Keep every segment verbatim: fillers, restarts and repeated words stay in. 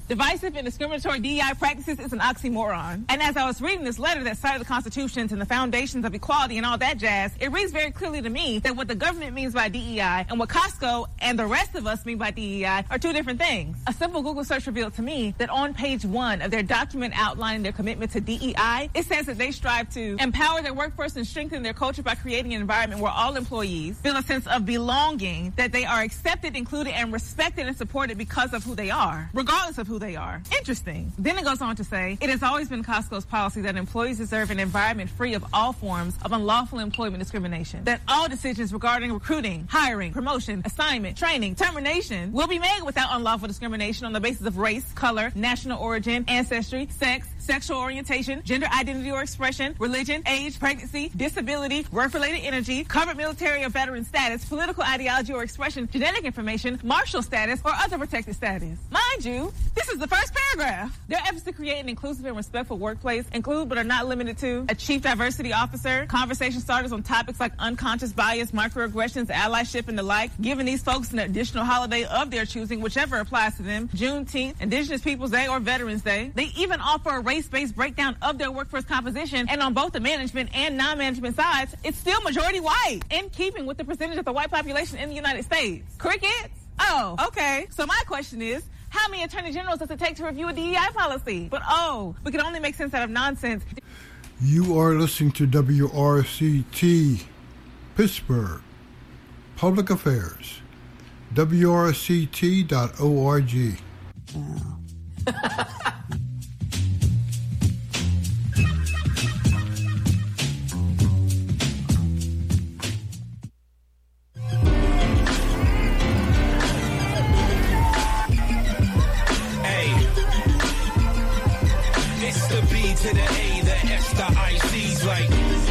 Divisive and discriminatory D E I practices is an oxymoron. And as I was reading this letter that cited the constitutions and the foundations of equality and all that jazz, it reads very clearly to me that what the government means by D E I and what Costco and the rest of us mean by D E I are two different things. A simple Google search revealed to me that on page one of their document outlining their commitment to D E I, it says that they strive to empower their workforce and strengthen their culture by creating an environment where all employees feel a sense of belonging, that they are accepted, included, and respected and supported because of who they are, regardless of who they are. Interesting. Then it goes on to say, it has always been Costco's policy that employees deserve an environment free of all forms of unlawful employment discrimination, that all decisions regarding recruiting, hiring, promotion, assignment, training, termination will be made without unlawful discrimination on the basis of race, color, national origin, ancestry, sex, sexual orientation, gender identity or expression, religion, age, pregnancy, disability, work-related energy, covered military or veteran status, political ideology or expression, genetic information, martial status, or other protected status. Mind you, this is the first paragraph. Their efforts to create an inclusive and respectful workplace include but are not limited to a chief diversity officer, conversation starters on topics like unconscious bias, microaggressions, allyship, and the like, giving these folks an additional holiday of their choosing, whichever applies to them, Juneteenth, Indigenous Peoples Day, or Veterans Day. They even offer a race-based breakdown of their workforce composition, and on both the management and non-management sides, it's still majority white, in keeping with the percentage of the white population in the United States. Crickets? Oh, okay. So my question is, how many attorney generals does it take to review a D E I policy? But oh, we can only make sense out of nonsense. You are listening to W R C T Pittsburgh Public Affairs, W R C T dot org. Wow. To the A, the S, the I, C's like.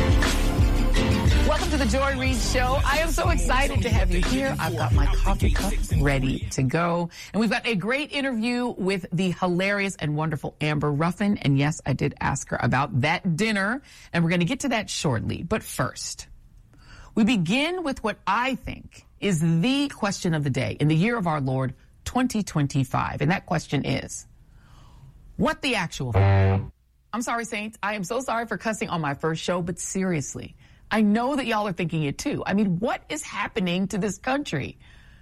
Welcome to the Joy Reid Show. I am so excited to have you here. I've got my coffee cup ready to go. And we've got a great interview with the hilarious and wonderful Amber Ruffin. And yes, I did ask her about that dinner. And we're going to get to that shortly. But first, we begin with what I think is the question of the day in the year of our Lord, twenty twenty-five. And that question is, what the actual... I'm sorry, Saints. I am so sorry for cussing on my first show, but seriously, I know that y'all are thinking it too. I mean, what is happening to this country?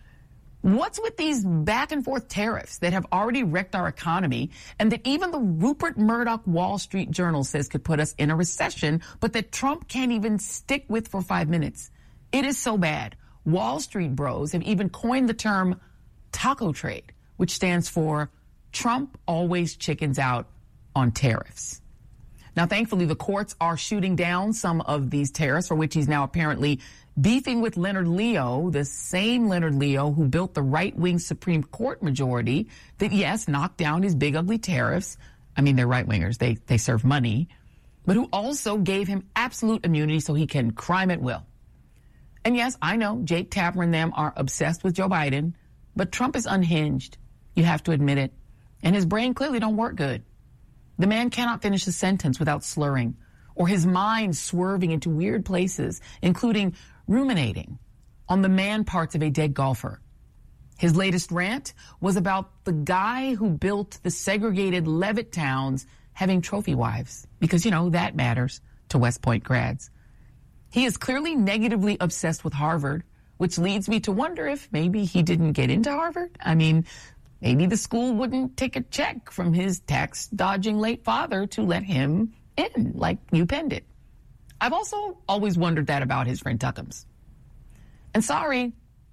What's with these back and forth tariffs that have already wrecked our economy and that even the Rupert Murdoch Wall Street Journal says could put us in a recession, but that Trump can't even stick with for five minutes? It is so bad. Wall Street bros have even coined the term taco trade, which stands for Trump always chickens out on tariffs. Now, thankfully, the courts are shooting down some of these tariffs, for which he's now apparently beefing with Leonard Leo, the same Leonard Leo who built the right-wing Supreme Court majority that, yes, knocked down his big, ugly tariffs. I mean, they're right-wingers. They, they serve money. But who also gave him absolute immunity so he can crime at will. And, yes, I know Jake Tapper and them are obsessed with Joe Biden, but Trump is unhinged. You have to admit it. And his brain clearly don't work good. The man cannot finish a sentence without slurring, or his mind swerving into weird places, including ruminating on the man parts of a dead golfer. His latest rant was about the guy who built the segregated Levitt towns having trophy wives, because, you know, that matters to West Point grads. He is clearly negatively obsessed with Harvard, which leads me to wonder if maybe he didn't get into Harvard. I mean, maybe the school wouldn't take a check from his tax-dodging late father to let him in, like you penned it. I've also always wondered that about his friend Tuckums. And sorry,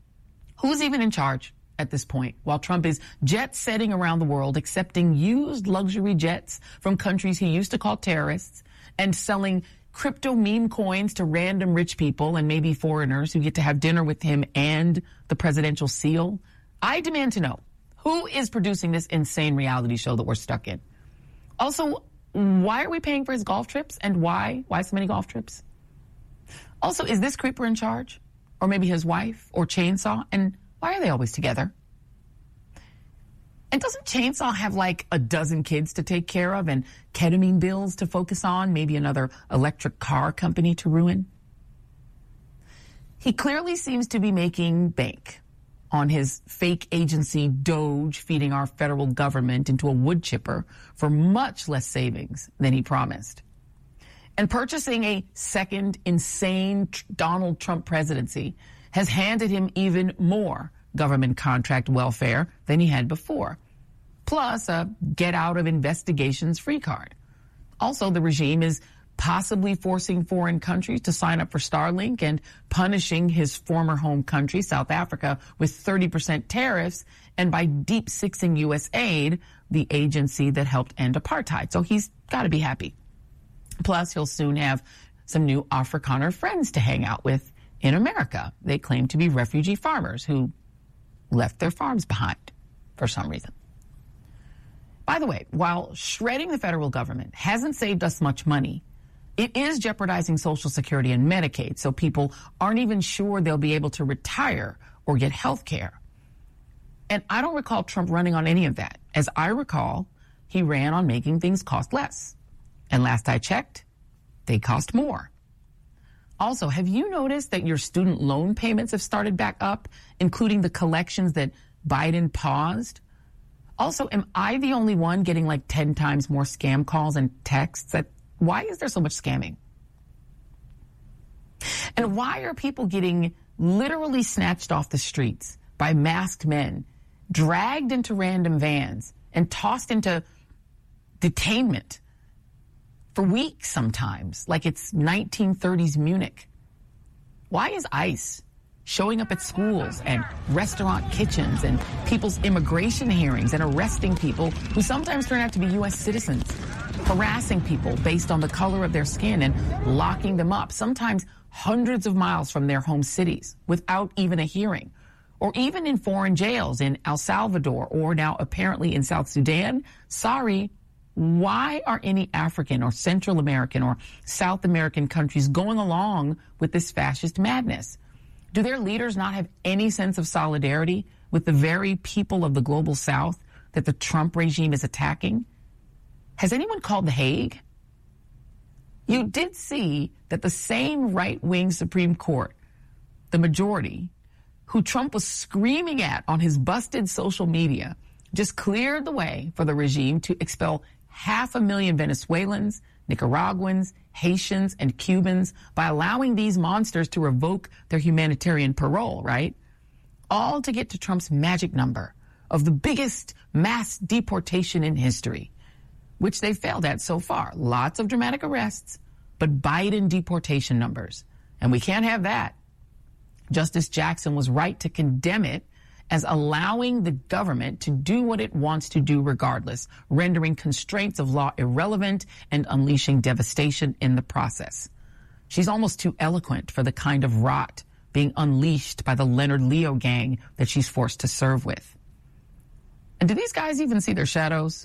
who's even in charge at this point, while Trump is jet-setting around the world, accepting used luxury jets from countries he used to call terrorists, and selling crypto meme coins to random rich people and maybe foreigners who get to have dinner with him and the presidential seal? I demand to know, who is producing this insane reality show that we're stuck in? Also, why are we paying for his golf trips, and why? Why so many golf trips? Also, is this creeper in charge? Or maybe his wife or Chainsaw? And why are they always together? And doesn't Chainsaw have like a dozen kids to take care of and ketamine bills to focus on? Maybe another electric car company to ruin? He clearly seems to be making bank. on his fake agency Doge feeding our federal government into a wood chipper for much less savings than he promised. And purchasing a second insane Donald Trump presidency has handed him even more government contract welfare than he had before, plus a get out of investigations free card. Also, the regime is possibly forcing foreign countries to sign up for Starlink and punishing his former home country, South Africa, with thirty percent tariffs, and by deep-sixing U S aid, the agency that helped end apartheid. So he's got to be happy. Plus, he'll soon have some new Afrikaner friends to hang out with in America. They claim to be refugee farmers who left their farms behind for some reason. By the way, while shredding the federal government hasn't saved us much money, it is jeopardizing Social Security and Medicaid, so people aren't even sure they'll be able to retire or get health care. And I don't recall Trump running on any of that. As I recall, he ran on making things cost less. And last I checked, they cost more. Also, have you noticed that your student loan payments have started back up, including the collections that Biden paused? Also, am I the only one getting like ten times more scam calls and texts? That why is there so much scamming? And why are people getting literally snatched off the streets by masked men, dragged into random vans, and tossed into detainment for weeks sometimes, like it's nineteen thirties Munich? Why is ICE showing up at schools and restaurant kitchens and people's immigration hearings and arresting people who sometimes turn out to be U S citizens, harassing people based on the color of their skin and locking them up, sometimes hundreds of miles from their home cities without even a hearing, or even in foreign jails in El Salvador or now apparently in South Sudan? Sorry, why are any African or Central American or South American countries going along with this fascist madness? Do their leaders not have any sense of solidarity with the very people of the global South that the Trump regime is attacking? Has anyone called The Hague? You did see that the same right-wing Supreme Court, the majority, who Trump was screaming at on his busted social media, just cleared the way for the regime to expel half a million Venezuelans, Nicaraguans, Haitians, and Cubans by allowing these monsters to revoke their humanitarian parole, right? All to get to Trump's magic number of the biggest mass deportation in history, which they failed at so far. Lots of dramatic arrests, but Biden deportation numbers. And we can't have that. Justice Jackson was right to condemn it as allowing the government to do what it wants to do regardless, rendering constraints of law irrelevant and unleashing devastation in the process. She's almost too eloquent for the kind of rot being unleashed by the Leonard Leo gang that she's forced to serve with. And do these guys even see their shadows?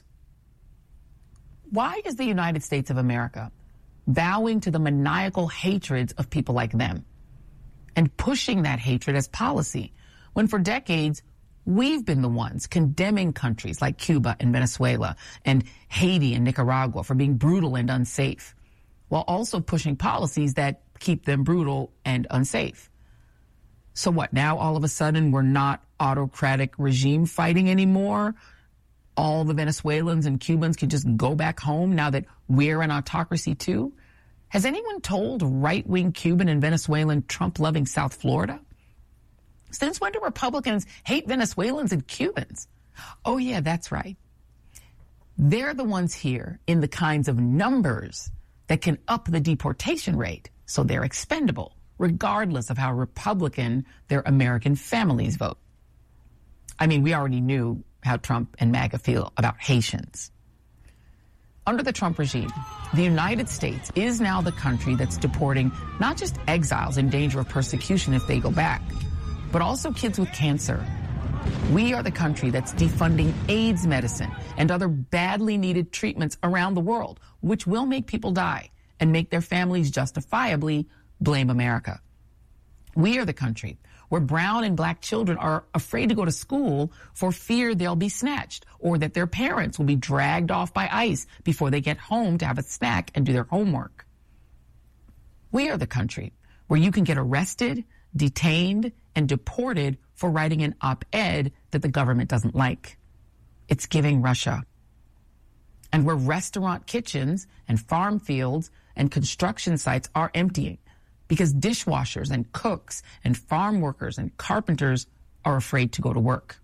Why is the United States of America bowing to the maniacal hatreds of people like them and pushing that hatred as policy, when for decades we've been the ones condemning countries like Cuba and Venezuela and Haiti and Nicaragua for being brutal and unsafe, while also pushing policies that keep them brutal and unsafe? So what, now all of a sudden we're not autocratic regime fighting anymore? All the Venezuelans and Cubans can just go back home now that we're an autocracy too? Has anyone told right-wing Cuban and Venezuelan Trump-loving South Florida? Since when do Republicans hate Venezuelans and Cubans? Oh, yeah, that's right. They're the ones here in the kinds of numbers that can up the deportation rate, so they're expendable, regardless of how Republican their American families vote. I mean, we already knew how Trump and MAGA feel about Haitians. Under the Trump regime, the United States is now the country that's deporting not just exiles in danger of persecution if they go back, but also kids with cancer. We are the country that's defunding AIDS medicine and other badly needed treatments around the world, which will make people die and make their families justifiably blame America. We are the country where brown and black children are afraid to go to school for fear they'll be snatched or that their parents will be dragged off by ICE before they get home to have a snack and do their homework. We are the country where you can get arrested, detained, and deported for writing an op-ed that the government doesn't like. It's giving Russia. And where restaurant kitchens and farm fields and construction sites are emptying because dishwashers and cooks and farm workers and carpenters are afraid to go to work.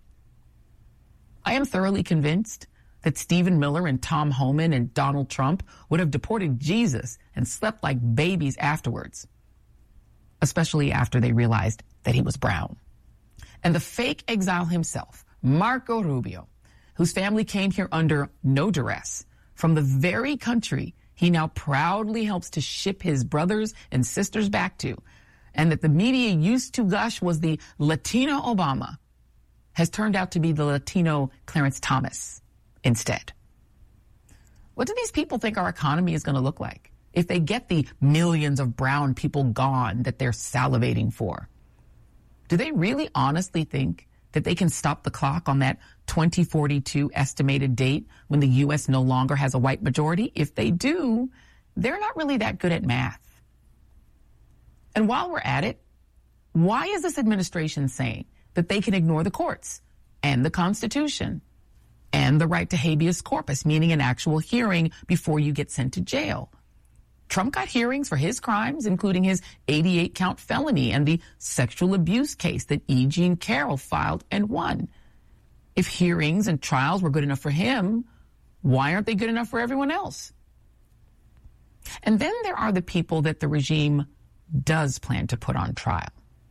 I am thoroughly convinced that Stephen Miller and Tom Homan and Donald Trump would have deported Jesus and slept like babies afterwards, especially after they realized that he was brown. And the fake exile himself, Marco Rubio, whose family came here under no duress from the very country he now proudly helps to ship his brothers and sisters back to, and that the media used to gush was the Latino Obama, has turned out to be the Latino Clarence Thomas instead. What do these people think our economy is going to look like if they get the millions of brown people gone that they're salivating for? Do they really honestly think that they can stop the clock on that twenty forty-two estimated date when the U S no longer has a white majority? If they do, they're not really that good at math. And while we're at it, why is this administration saying that they can ignore the courts and the Constitution and the right to habeas corpus, meaning an actual hearing before you get sent to jail? Trump got hearings for his crimes, including his eighty-eight count felony and the sexual abuse case that E. Jean Carroll filed and won. If hearings and trials were good enough for him, why aren't they good enough for everyone else? And then there are the people that the regime does plan to put on trial.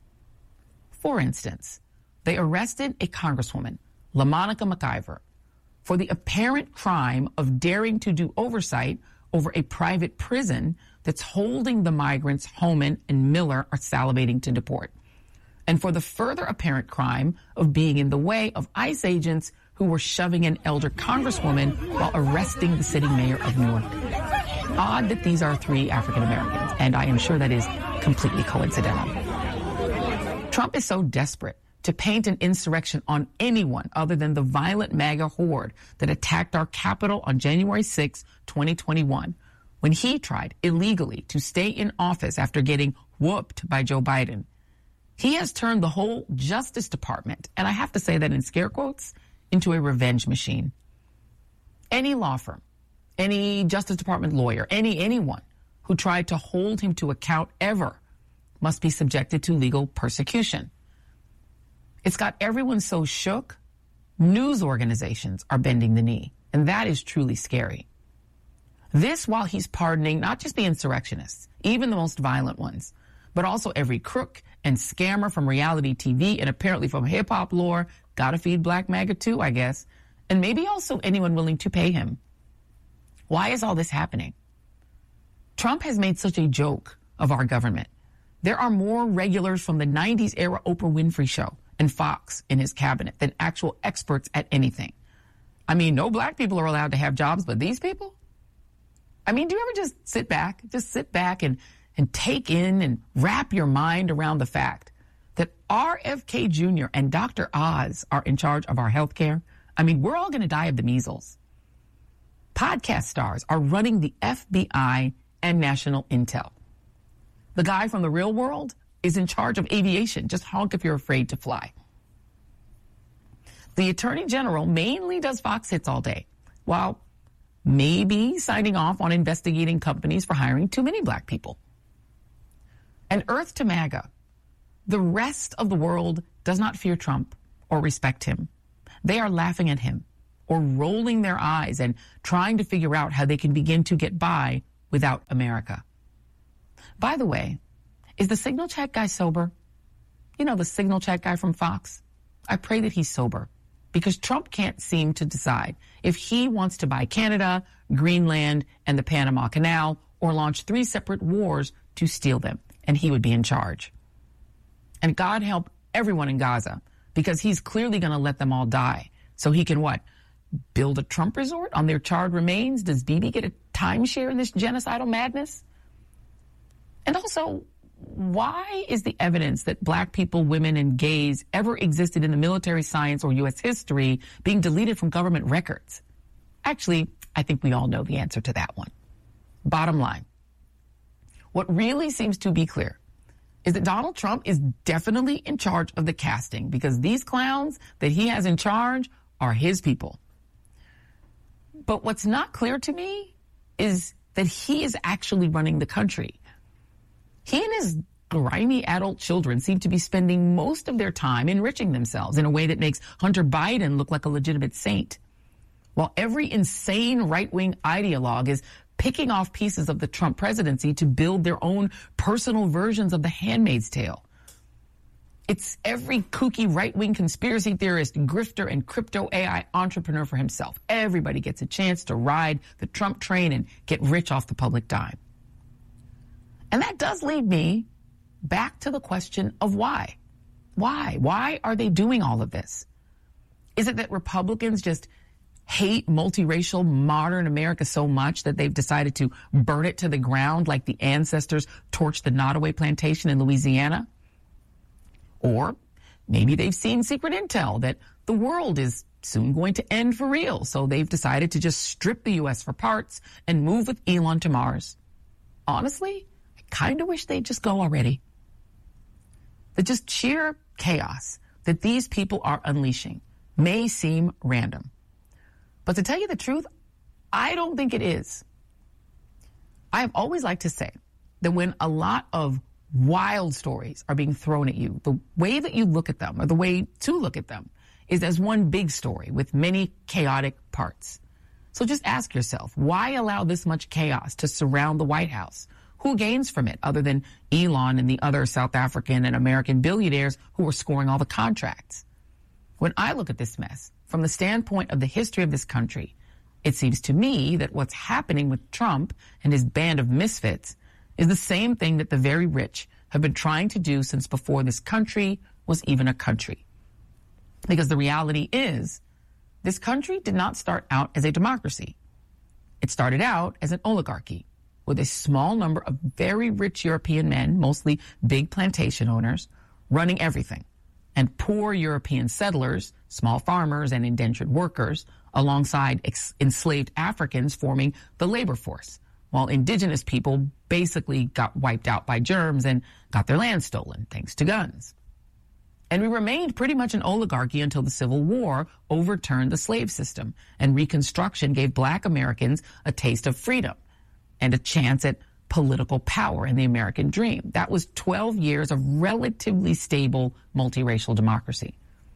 For instance, they arrested a congresswoman, LaMonica McIver, for the apparent crime of daring to do oversight over a private prison that's holding the migrants Homan and Miller are salivating to deport, and for the further apparent crime of being in the way of ICE agents who were shoving an elder congresswoman while arresting the sitting mayor of Newark. Odd that these are three African Americans, and I am sure that is completely coincidental. Trump is so desperate to paint an insurrection on anyone other than the violent MAGA horde that attacked our Capitol on January sixth, twenty twenty-one, when he tried illegally to stay in office after getting whooped by Joe Biden. He has turned the whole Justice Department, and I have to say that in scare quotes, into a revenge machine. Any law firm, any Justice Department lawyer, any anyone who tried to hold him to account ever must be subjected to legal persecution. It's got everyone so shook, news organizations are bending the knee, and that is truly scary. This while he's pardoning not just the insurrectionists, even the most violent ones, but also every crook and scammer from reality T V and apparently from hip-hop lore, gotta feed Black MAGA too, I guess, and maybe also anyone willing to pay him. Why is all this happening? Trump has made such a joke of our government. There are more regulars from the nineties era Oprah Winfrey Show and Fox in his cabinet than actual experts at anything. I mean, no black people are allowed to have jobs, but these people? I mean, do you ever just sit back, just sit back and, and take in and wrap your mind around the fact that R F K Junior and Doctor Oz are in charge of our health care? I mean, we're all going to die of the measles. Podcast stars are running the F B I and National Intel. The guy from The Real World is in charge of aviation. Just honk if you're afraid to fly. The Attorney General mainly does Fox hits all day, while maybe signing off on investigating companies for hiring too many black people. And Earth to MAGA, the rest of the world does not fear Trump or respect him. They are laughing at him or rolling their eyes and trying to figure out how they can begin to get by without America. By the way, is the signal check guy sober? You know, the signal check guy from Fox? I pray that he's sober, because Trump can't seem to decide if he wants to buy Canada, Greenland, and the Panama Canal, or launch three separate wars to steal them, and he would be in charge. And God help everyone in Gaza, because he's clearly going to let them all die. So he can what? Build a Trump resort on their charred remains? Does Bibi get a timeshare in this genocidal madness? And also, why is the evidence that black people, women, and gays ever existed in the military science or U S history being deleted from government records? Actually, I think we all know the answer to that one. Bottom line, what really seems to be clear is that Donald Trump is definitely in charge of the casting, because these clowns that he has in charge are his people. But what's not clear to me is that he is actually running the country. He and his grimy adult children seem to be spending most of their time enriching themselves in a way that makes Hunter Biden look like a legitimate saint, while every insane right-wing ideologue is picking off pieces of the Trump presidency to build their own personal versions of The Handmaid's Tale. It's every kooky right-wing conspiracy theorist, grifter, and crypto A I entrepreneur for himself. Everybody gets a chance to ride the Trump train and get rich off the public dime. And that does lead me back to the question of why. Why? Why are they doing all of this? Is it that Republicans just hate multiracial modern America so much that they've decided to burn it to the ground like the ancestors torched the Nottoway plantation in Louisiana? Or maybe they've seen secret intel that the world is soon going to end for real, so they've decided to just strip the U S for parts and move with Elon to Mars. Honestly, I kind of wish they'd just go already. The just sheer chaos that these people are unleashing may seem random. But to tell you the truth, I don't think it is. I have always liked to say that when a lot of wild stories are being thrown at you, the way that you look at them, or the way to look at them, is as one big story with many chaotic parts. So just ask yourself, why allow this much chaos to surround the White House? Who gains from it other than Elon and the other South African and American billionaires who are scoring all the contracts? When I look at this mess from the standpoint of the history of this country, it seems to me that what's happening with Trump and his band of misfits is the same thing that the very rich have been trying to do since before this country was even a country. Because the reality is, this country did not start out as a democracy. It started out as an oligarchy with a small number of very rich European men, mostly big plantation owners, running everything, and poor European settlers, small farmers and indentured workers, alongside ex- enslaved Africans forming the labor force, while indigenous people basically got wiped out by germs and got their land stolen thanks to guns. And we remained pretty much an oligarchy until the Civil War overturned the slave system, and Reconstruction gave black Americans a taste of freedom and a chance at political power in the American dream. That was twelve years of relatively stable multiracial democracy.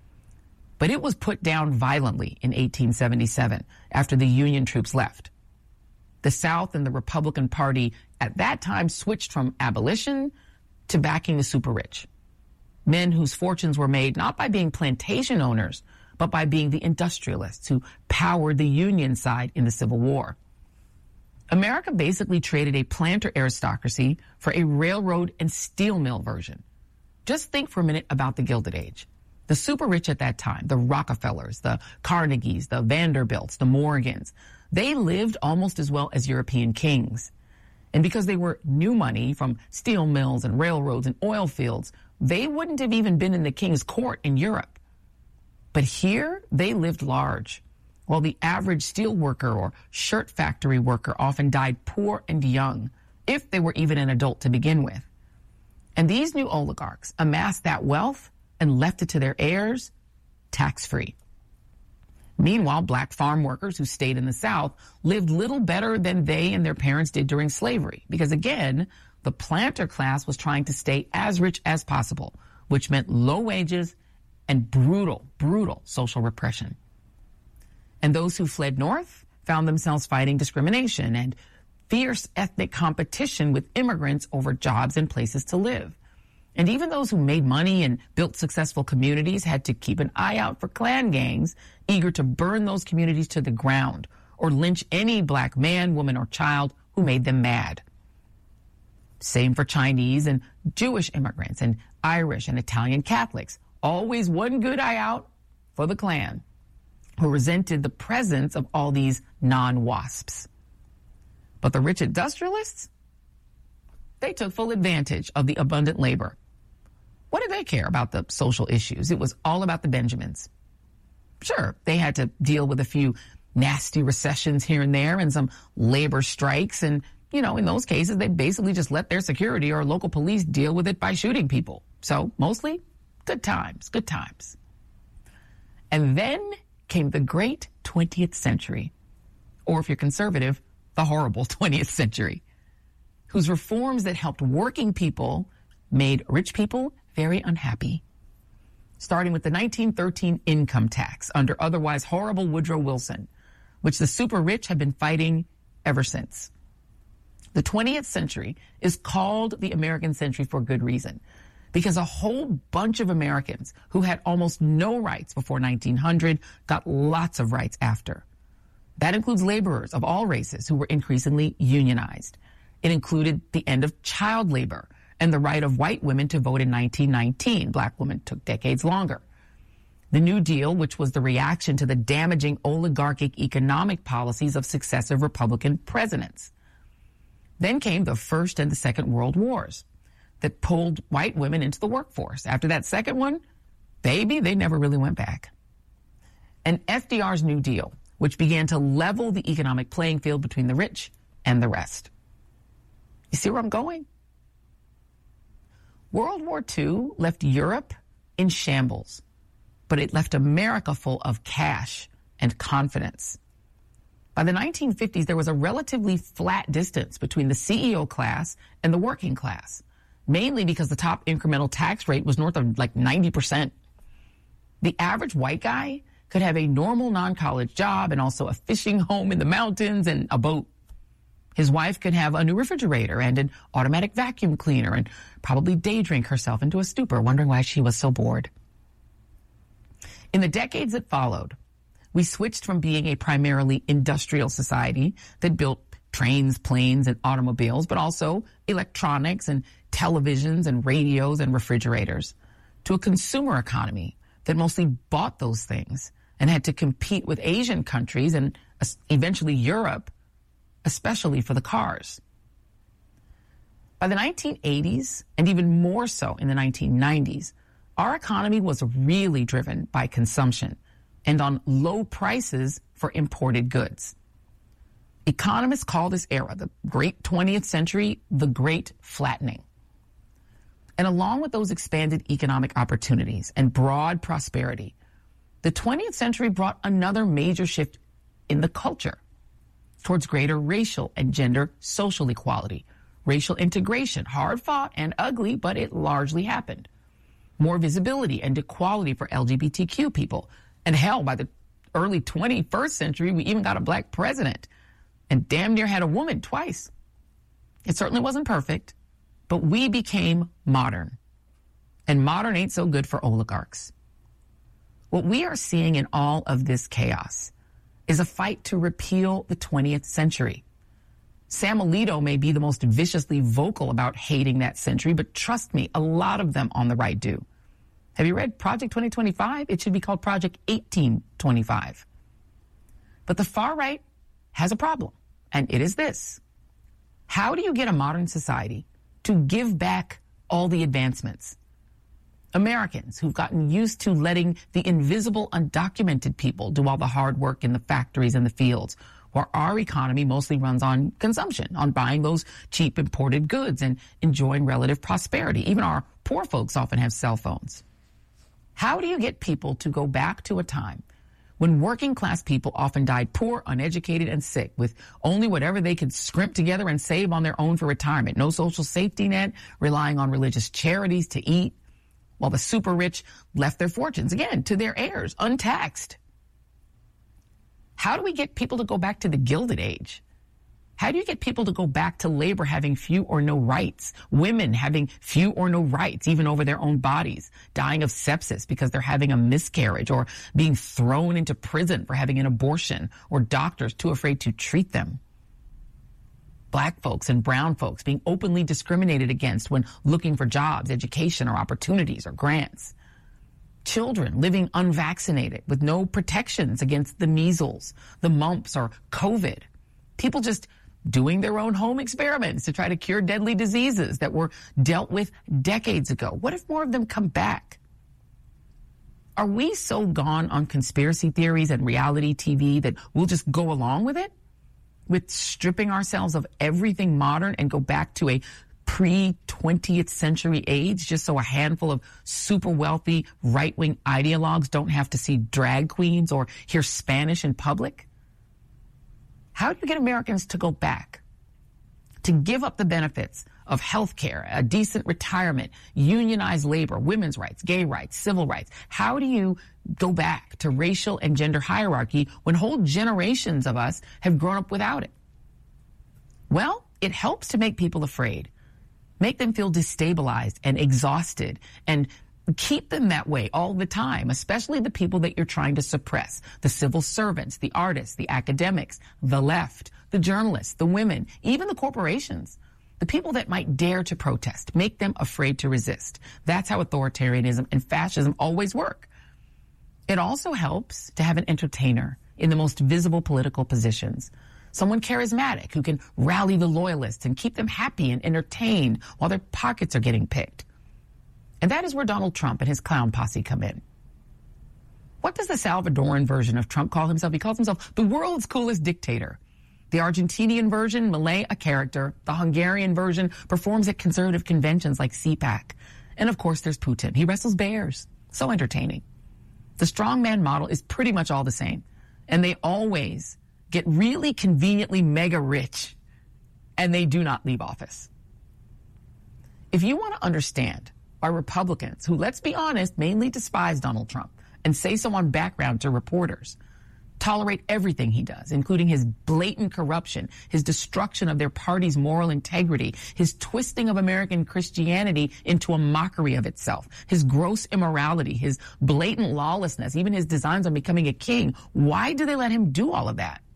But it was put down violently in eighteen seventy-seven after the Union troops left. The South and the Republican Party at that time switched from abolition to backing the super rich. Men whose fortunes were made not by being plantation owners, but by being the industrialists who powered the Union side in the Civil War. America basically traded a planter aristocracy for a railroad and steel mill version. Just think for a minute about the Gilded Age. The super rich at that time, the Rockefellers, the Carnegies, the Vanderbilts, the Morgans, they lived almost as well as European kings. And because they were new money from steel mills and railroads and oil fields, they wouldn't have even been in the king's court in Europe. But here, they lived large, while the average steel worker or shirt factory worker often died poor and young, if they were even an adult to begin with. And these new oligarchs amassed that wealth and left it to their heirs tax-free. Meanwhile, black farm workers who stayed in the South lived little better than they and their parents did during slavery, because again, the planter class was trying to stay as rich as possible, which meant low wages and brutal, brutal social repression. And those who fled north found themselves fighting discrimination and fierce ethnic competition with immigrants over jobs and places to live. And even those who made money and built successful communities had to keep an eye out for Klan gangs eager to burn those communities to the ground or lynch any black man, woman, or child who made them mad. Same for Chinese and Jewish immigrants and Irish and Italian Catholics. Always one good eye out for the Klan, who resented the presence of all these non-WASPs. But the rich industrialists, they took full advantage of the abundant labor. What did they care about the social issues? It was all about the Benjamins. Sure, they had to deal with a few nasty recessions here and there and some labor strikes, and you know, in those cases, they basically just let their security or local police deal with it by shooting people. So mostly good times, good times. And then came the great twentieth century, or if you're conservative, the horrible twentieth century, whose reforms that helped working people made rich people very unhappy. Starting with the nineteen thirteen income tax under otherwise horrible Woodrow Wilson, which the super rich have been fighting ever since. The twentieth century is called the American century for good reason, because a whole bunch of Americans who had almost no rights before nineteen hundred got lots of rights after. That includes laborers of all races who were increasingly unionized. It included the end of child labor and the right of white women to vote in nineteen nineteen. Black women took decades longer. The New Deal, which was the reaction to the damaging oligarchic economic policies of successive Republican presidents. Then came the First and the Second World Wars that pulled white women into the workforce. After that second one, baby, they never really went back. And F D R's New Deal, which began to level the economic playing field between the rich and the rest. You see where I'm going? World War Two left Europe in shambles, but it left America full of cash and confidence. By the nineteen fifties, there was a relatively flat distance between the C E O class and the working class, mainly because the top incremental tax rate was north of like ninety percent. The average white guy could have a normal non-college job and also a fishing home in the mountains and a boat. His wife could have a new refrigerator and an automatic vacuum cleaner and probably day drink herself into a stupor, wondering why she was so bored. In the decades that followed, we switched from being a primarily industrial society that built trains, planes, and automobiles, but also electronics and televisions and radios and refrigerators, to a consumer economy that mostly bought those things and had to compete with Asian countries and eventually Europe, especially for the cars. By the nineteen eighties, and even more so in the nineteen nineties, our economy was really driven by consumption and on low prices for imported goods. Economists call this era, the great twentieth century, the Great Flattening. And along with those expanded economic opportunities and broad prosperity, the twentieth century brought another major shift in the culture towards greater racial and gender social equality, racial integration, hard fought and ugly, but it largely happened. More visibility and equality for L G B T Q people. And hell, by the early twenty-first century, we even got a black president and damn near had a woman twice. It certainly wasn't perfect, but we became modern. And modern ain't so good for oligarchs. What we are seeing in all of this chaos is a fight to repeal the twentieth century. Sam Alito may be the most viciously vocal about hating that century, but trust me, a lot of them on the right do. Have you read Project twenty twenty-five? It should be called Project eighteen twenty-five. But the far right has a problem, and it is this. How do you get a modern society to give back all the advancements? Americans who've gotten used to letting the invisible, undocumented people do all the hard work in the factories and the fields, where our economy mostly runs on consumption, on buying those cheap imported goods and enjoying relative prosperity. Even our poor folks often have cell phones. How do you get people to go back to a time when working class people often died poor, uneducated, and sick with only whatever they could scrimp together and save on their own for retirement? No social safety net, relying on religious charities to eat, while the super rich left their fortunes, again, to their heirs, untaxed. How do we get people to go back to the Gilded Age? How do you get people to go back to labor having few or no rights, women having few or no rights, even over their own bodies, dying of sepsis because they're having a miscarriage, or being thrown into prison for having an abortion, or doctors too afraid to treat them? Black folks and brown folks being openly discriminated against when looking for jobs, education, or opportunities or grants. Children living unvaccinated with no protections against the measles, the mumps, or COVID. People just doing their own home experiments to try to cure deadly diseases that were dealt with decades ago. What if more of them come back? Are we so gone on conspiracy theories and reality T V that we'll just go along with it? with stripping ourselves of everything modern and go back to a pre-twentieth century age just so a handful of super wealthy right-wing ideologues don't have to see drag queens or hear Spanish in public? How do you get Americans to go back, to give up the benefits of health care, a decent retirement, unionized labor, women's rights, gay rights, civil rights? How do you go back to racial and gender hierarchy when whole generations of us have grown up without it? Well, it helps to make people afraid, make them feel destabilized and exhausted, and keep them that way all the time, especially the people that you're trying to suppress, the civil servants, the artists, the academics, the left, the journalists, the women, even the corporations, the people that might dare to protest, make them afraid to resist. That's how authoritarianism and fascism always work. It also helps to have an entertainer in the most visible political positions, someone charismatic who can rally the loyalists and keep them happy and entertained while their pockets are getting picked. And that is where Donald Trump and his clown posse come in. What does the Salvadoran version of Trump call himself? He calls himself the world's coolest dictator. The Argentinian version, Malay a character. The Hungarian version performs at conservative conventions like C PAC. And of course, there's Putin. He wrestles bears. So entertaining. The strongman model is pretty much all the same. And they always get really conveniently mega rich. And they do not leave office. If you want to understand why Republicans, who, let's be honest, mainly despise Donald Trump and say so on background to reporters, tolerate everything he does, including his blatant corruption, his destruction of their party's moral integrity, his twisting of American Christianity into a mockery of itself, his gross immorality, his blatant lawlessness, even his designs on becoming a king. Why do they let him do all of that?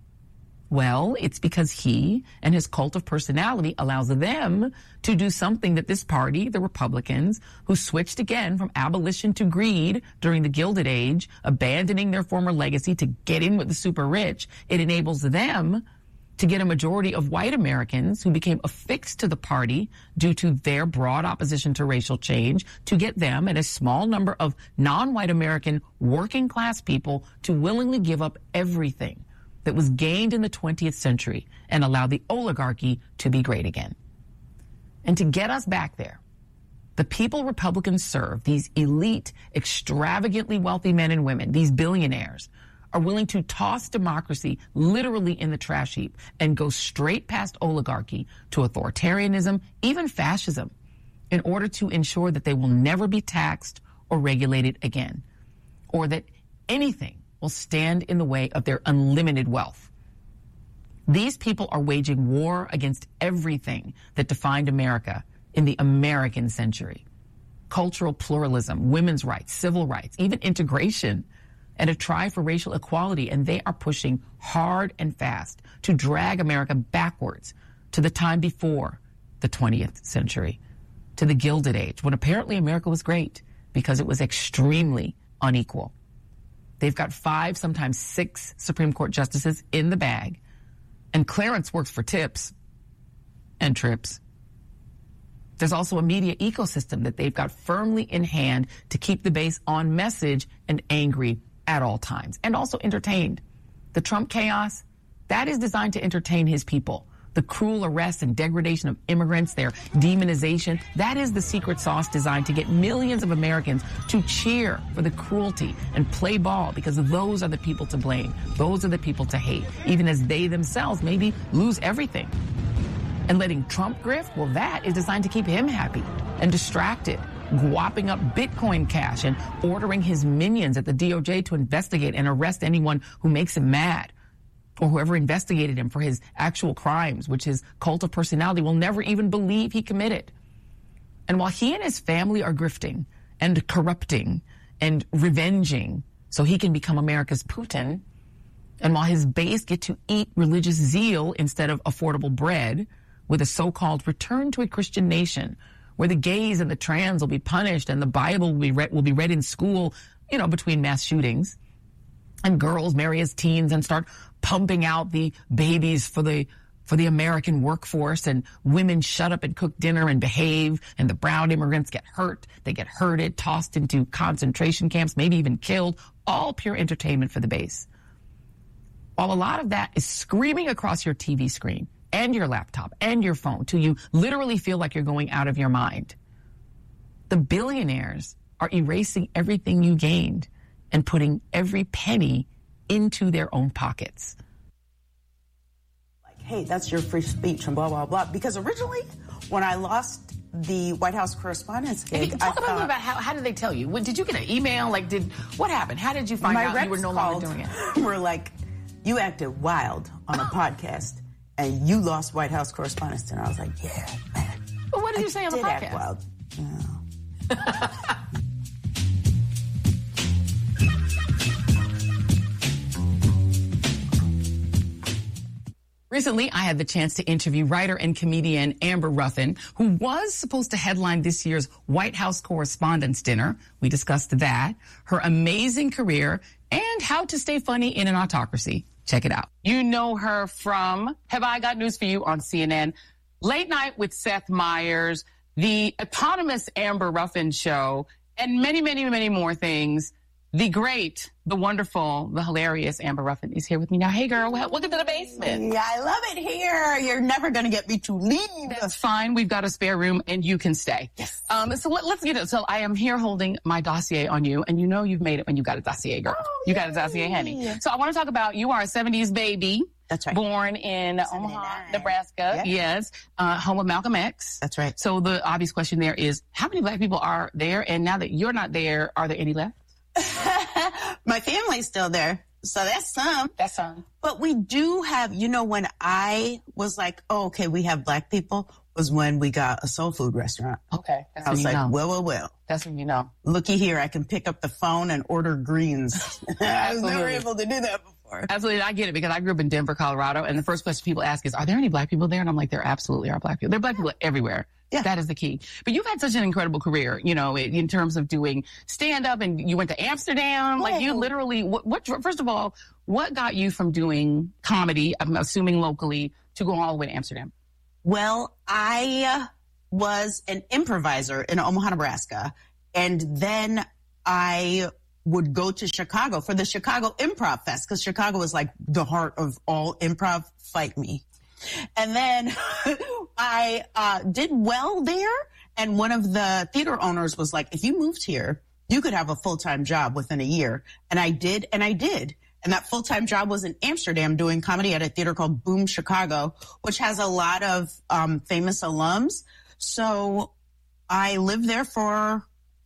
Well, it's because he and his cult of personality allows them to do something that this party, the Republicans, who switched again from abolition to greed during the Gilded Age, abandoning their former legacy to get in with the super rich, it enables them to get a majority of white Americans who became affixed to the party due to their broad opposition to racial change, to get them and a small number of non-white American working class people to willingly give up everything that was gained in the twentieth century and allow the oligarchy to be great again. And to get us back there, the people Republicans serve, these elite, extravagantly wealthy men and women, these billionaires, are willing to toss democracy literally in the trash heap and go straight past oligarchy to authoritarianism, even fascism, in order to ensure that they will never be taxed or regulated again, or that anything will stand in the way of their unlimited wealth. These people are waging war against everything that defined America in the American century. Cultural pluralism, women's rights, civil rights, even integration, and a try for racial equality. And they are pushing hard and fast to drag America backwards to the time before the twentieth century, to the Gilded Age, when apparently America was great because it was extremely unequal. They've got five, sometimes six Supreme Court justices in the bag. And Clarence works for tips and trips. There's also a media ecosystem that they've got firmly in hand to keep the base on message and angry at all times, and also entertained. The Trump chaos, that is designed to entertain his people. The cruel arrest and degradation of immigrants, their demonization, that is the secret sauce designed to get millions of Americans to cheer for the cruelty and play ball, because those are the people to blame. Those are the people to hate, even as they themselves maybe lose everything. And letting Trump grift, well, that is designed to keep him happy and distracted, whopping up Bitcoin cash and ordering his minions at the D O J to investigate and arrest anyone who makes him mad, or whoever investigated him for his actual crimes, which his cult of personality will never even believe he committed. And while he and his family are grifting and corrupting and revenging so he can become America's Putin, and while his base get to eat religious zeal instead of affordable bread with a so-called return to a Christian nation where the gays and the trans will be punished and the Bible will be read, will be read in school, you know, between mass shootings, and girls marry as teens and start pumping out the babies for the for the American workforce, and women shut up and cook dinner and behave, and the brown immigrants get hurt, they get herded, tossed into concentration camps, maybe even killed, all pure entertainment for the base. while a lot of that is screaming across your T V screen and your laptop and your phone till you literally feel like you're going out of your mind, the billionaires are erasing everything you gained and putting every penny into their own pockets. Like, hey, that's your free speech and blah, blah, blah. Because originally, when I lost the White House correspondence gig, Hey, talk I about, thought, about how, how did they tell you? When, did you get an email? Like, did what happened? How did you find my out you were reps no called, longer doing it? were like, you acted wild on a podcast, and you lost White House correspondence. And I was like, yeah, man. But what did you I say on the did podcast? act wild. Yeah. Recently, I had the chance to interview writer and comedian Amber Ruffin, who was supposed to headline this year's White House Correspondents' Dinner. We discussed that, her amazing career, and how to stay funny in an autocracy. Check it out. You know her from Have I Got News for You on C N N, Late Night with Seth Meyers, the eponymous Amber Ruffin Show, and many, many, many more things. The great, the wonderful, the hilarious Amber Ruffin is here with me now. Hey, girl, wel- welcome to the basement. Yeah, I love it here. You're never going to get me to leave. That's fine. We've got a spare room, and you can stay. Yes. Um, so let, let's get it. So I am here holding my dossier on you, and you know you've made it when you got a dossier, girl. Oh, you got a dossier, honey. So I want to talk about you are a seventies baby. That's right. Born in Omaha, seventy-nine. Nebraska. Yep. Yes. Uh, home of Malcolm X. That's right. So the obvious question there is, how many black people are there? And now that you're not there, are there any left? My family's still there, so that's some. That's some. But we do have, you know, when I was like, oh, okay, we have black people, was when we got a soul food restaurant. Okay. That's I was when you like, know. well, well, well. That's when you know. Looky here, I can pick up the phone and order greens. I was never Absolutely. able to do that before. Absolutely. I get it because I grew up in Denver, Colorado. And the first question people ask is, are there any black people there? And I'm like, there absolutely are black people. There are black people everywhere. Yeah. That is the key. But you've had such an incredible career, you know, in in terms of doing stand up, and you went to Amsterdam. Like you Oh. literally, what, what, first of all, what got you from doing comedy, I'm assuming locally, to go all the way to Amsterdam? Well, I uh, was an improviser in Omaha, Nebraska. And then I would go to Chicago for the Chicago Improv Fest, because Chicago is like the heart of all improv. Fight me. And then I uh, did well there. And one of the theater owners was like, if you moved here, you could have a full-time job within a year. And I did, and I did. And that full-time job was in Amsterdam doing comedy at a theater called Boom Chicago, which has a lot of um, famous alums. So I lived there for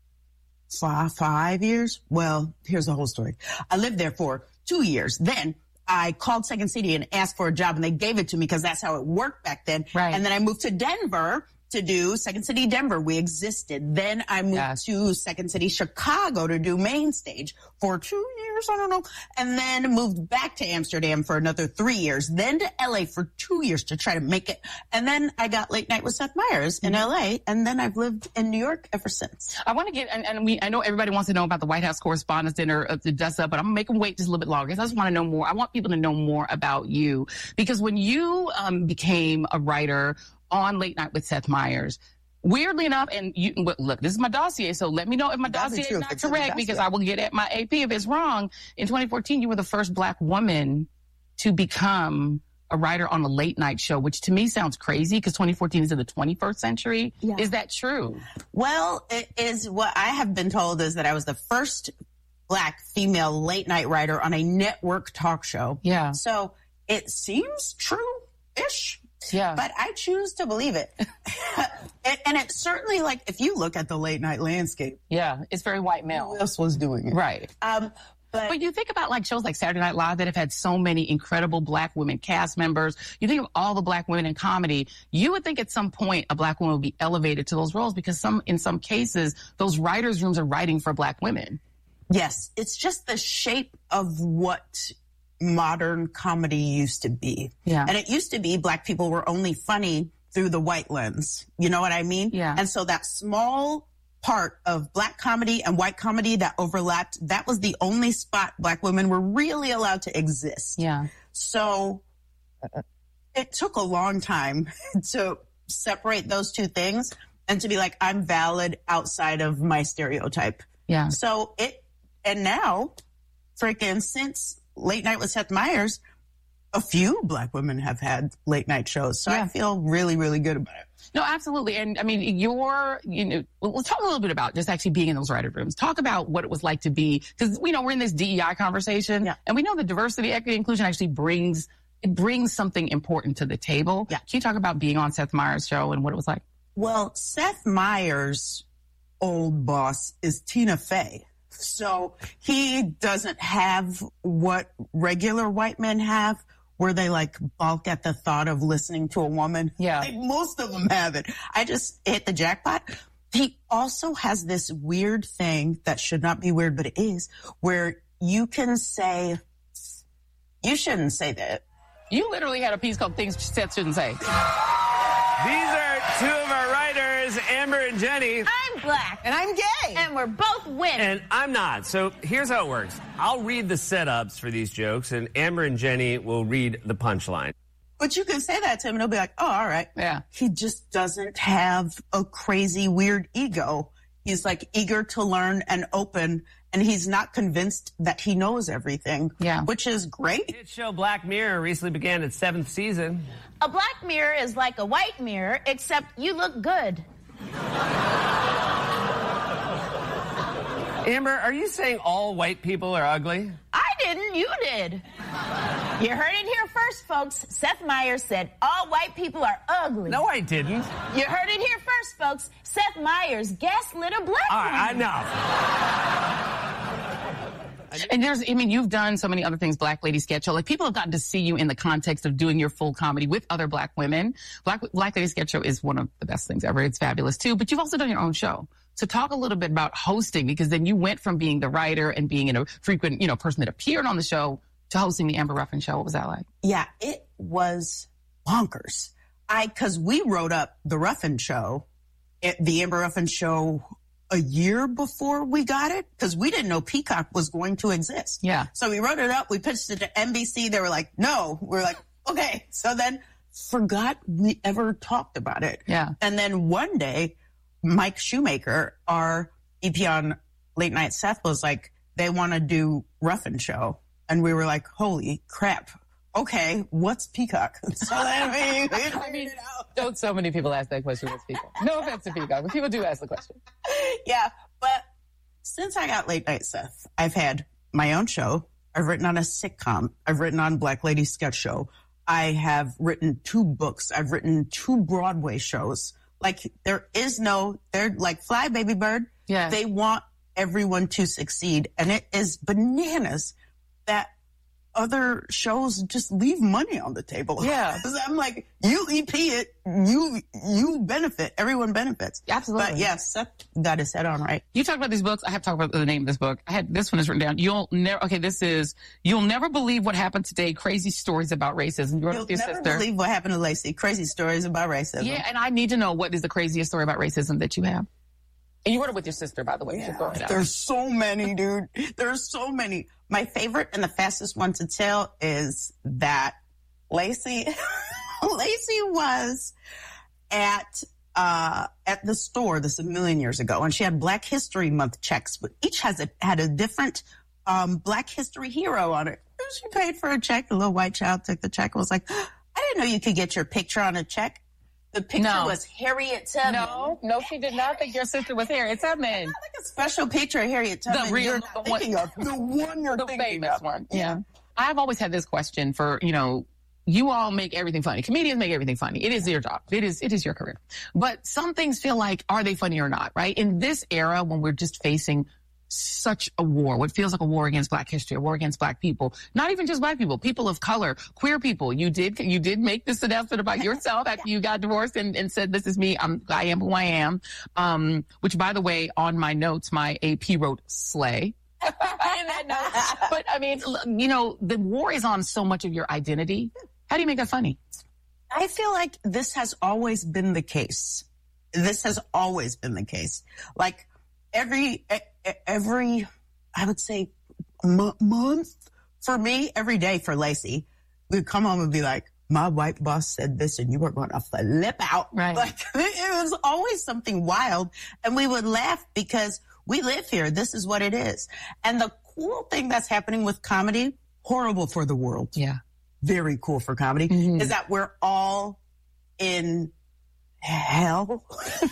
five, five years. Well, here's the whole story. I lived there for two years. Then I called Second City and asked for a job, and they gave it to me because that's how it worked back then. Right. And then I moved to Denver to do Second City Denver. We existed. Then I moved Yes. to Second City Chicago to do main stage for two years, I don't know. And then moved back to Amsterdam for another three years. Then to L A for two years to try to make it. And then I got Late Night with Seth Meyers in L A. And then I've lived in New York ever since. I want to get, and, and we, I know everybody wants to know about the White House Correspondents' Dinner uh, to dust up, but I'm going to make them wait just a little bit longer. I just want to know more. I want people to know more about you, because when you um, became a writer on Late Night with Seth Meyers, weirdly enough, and you well, look, this is my dossier, so let me know if my That'd be dossier true is if not it's in the correct, dossier. because I will get at my A P if it's wrong. In twenty fourteen, you were the first black woman to become a writer on a late night show, which to me sounds crazy because twenty fourteen is in the twenty-first century. Yeah. Is that true? Well, it is what I have been told is that I was the first black female late night writer on a network talk show. Yeah. So it seems true-ish. Yeah. But I choose to believe it. and, and it's certainly like, if you look at the late night landscape, Yeah. It's very white male. who else was doing it? Right. Um, but, But you think about like shows like Saturday Night Live that have had so many incredible black women cast members. You think of all the black women in comedy. You would think at some point a black woman would be elevated to those roles, because some, in some cases, those writers' rooms are writing for black women. yes, it's just the shape of what modern comedy used to be. Yeah. And it used to be black people were only funny through the white lens. You know what I mean? Yeah. And so that small part of black comedy and white comedy that overlapped, that was the only spot black women were really allowed to exist. Yeah. So it took a long time to separate those two things and to be like, I'm valid outside of my stereotype. Yeah. So it, and now, freaking since Late Night with Seth Meyers, a few black women have had late night shows. So Yeah. I feel really, really good about it. No, absolutely. And I mean, you're, you know, well, let's talk a little bit about just actually being in those writer rooms. Talk about what it was like to be, because, you know, we're in this D E I conversation, Yeah. and we know that diversity, equity, inclusion actually brings, it brings something important to the table. Yeah. Can you talk about being on Seth Meyers' show and what it was like? Well, Seth Meyers' old boss is Tina Fey. So he doesn't have what regular white men have, where they like balk at the thought of listening to a woman. Yeah. Like, most of them have it. I just hit the jackpot. He also has this weird thing that should not be weird, but it is, where you can say, you shouldn't say that. You literally had a piece called Things Seth Shouldn't Say. These are two of our writers, Amber and Jenny. I'm black. And I'm gay. And we're both women. And I'm not. So here's how it works. I'll read the setups for these jokes, and Amber and Jenny will read the punchline. But you can say that to him and he'll be like, oh, all right. Yeah. He just doesn't have a crazy, weird ego. He's like eager to learn and open, and he's not convinced that he knows everything. Yeah. Which is great. Hit show Black Mirror recently began its seventh season. A black mirror is like a white mirror, except you look good. Amber, are you saying all white people are ugly? I didn't, you did. You heard it here first, folks. Seth Meyers said all white people are ugly. No, I didn't. You heard it here first, folks. Seth Meyers gaslit a black All right, woman. enough. And there's, I mean, you've done so many other things, Black Lady Sketch Show. Like, people have gotten to see you in the context of doing your full comedy with other black women. Black, Black Lady Sketch Show is one of the best things ever. It's fabulous, too. But you've also done your own show. So talk a little bit about hosting, because then you went from being the writer and being a frequent, you know, person that appeared on the show to hosting the Amber Ruffin Show. What was that like? Yeah, it was bonkers. I, cause we wrote up the Ruffin Show, it, the Amber Ruffin Show, a year before we got it, because we didn't know Peacock was going to exist. Yeah. So we wrote it up, we pitched it to N B C, they were like, no. We're like, okay. So then forgot we ever talked about it. Yeah. And then one day, Mike Shoemaker, our E P on Late Night Seth, was like, they want to do Ruffin Show. And we were like, holy crap. Okay, what's Peacock? So then we, we figured I mean, it out. don't so many people ask that question as people. No offense to Peacock, but people do ask the question. Yeah, but since I got Late Night Seth, I've had my own show. I've written on a sitcom. I've written on Black Lady Sketch Show. I have written two books. I've written two Broadway shows. Like, there is no, they're like, fly, baby bird. Yeah. They want everyone to succeed. And it is bananas that other shows just leave money on the table. Yeah. I'm like, you E P it, you you benefit, everyone benefits. Absolutely. But yes, Seth got his head on right. You talked about these books. I have to talk about the name of this book. I had, this one is written down. You'll never, okay, this is, You'll Never Believe What Happened Today, Crazy Stories About Racism. You wrote it You'll with your never sister. believe what happened to Lacey. Crazy stories about racism. Yeah, and I need to know, what is the craziest story about racism that you have? And you wrote it with your sister, by the way. You should throw it out. There's so many, dude. There's so many. My favorite and the fastest one to tell is that Lacey, Lacey was at uh, at the store. This is a million years ago, and she had Black History Month checks, but each has a had a different um, Black History hero on it. And she paid for a check. A little white child took the check and was like, "I didn't know you could get your picture on a check." The picture No. was Harriet Tubman. No, no, she did not think your sister was Harriet Tubman. Like a special picture of Harriet Tubman. The real- you're the not one- thinking of. The one you're The thinking famous of. one. Yeah. I've always had this question for, you know, you all make everything funny. Comedians make everything funny. It is your job. It is, it is your career. But some things feel like, are they funny or not, right? In this era, when we're just facing such a war, what feels like a war against Black history, a war against Black people, not even just Black people, people of color, queer people. You did, you did make this announcement about yourself after you got divorced and, and said, this is me. I'm, I am who I am. Um, which, by the way, on my notes, my A P wrote slay. In that note. But I mean, l- you know, the war is on so much of your identity. How do you make that funny? I feel like this has always been the case. This has always been the case. Like every, e- e- every, I would say m- month for me, every day for Lacey, we'd come home and be like, my white boss said this and you were going to flip out. Right. Like it was always something wild. And we would laugh because we live here. This is what it is. And the cool thing that's happening with comedy, horrible for the world. Yeah. very cool for comedy Mm-hmm. is that we're all in hell.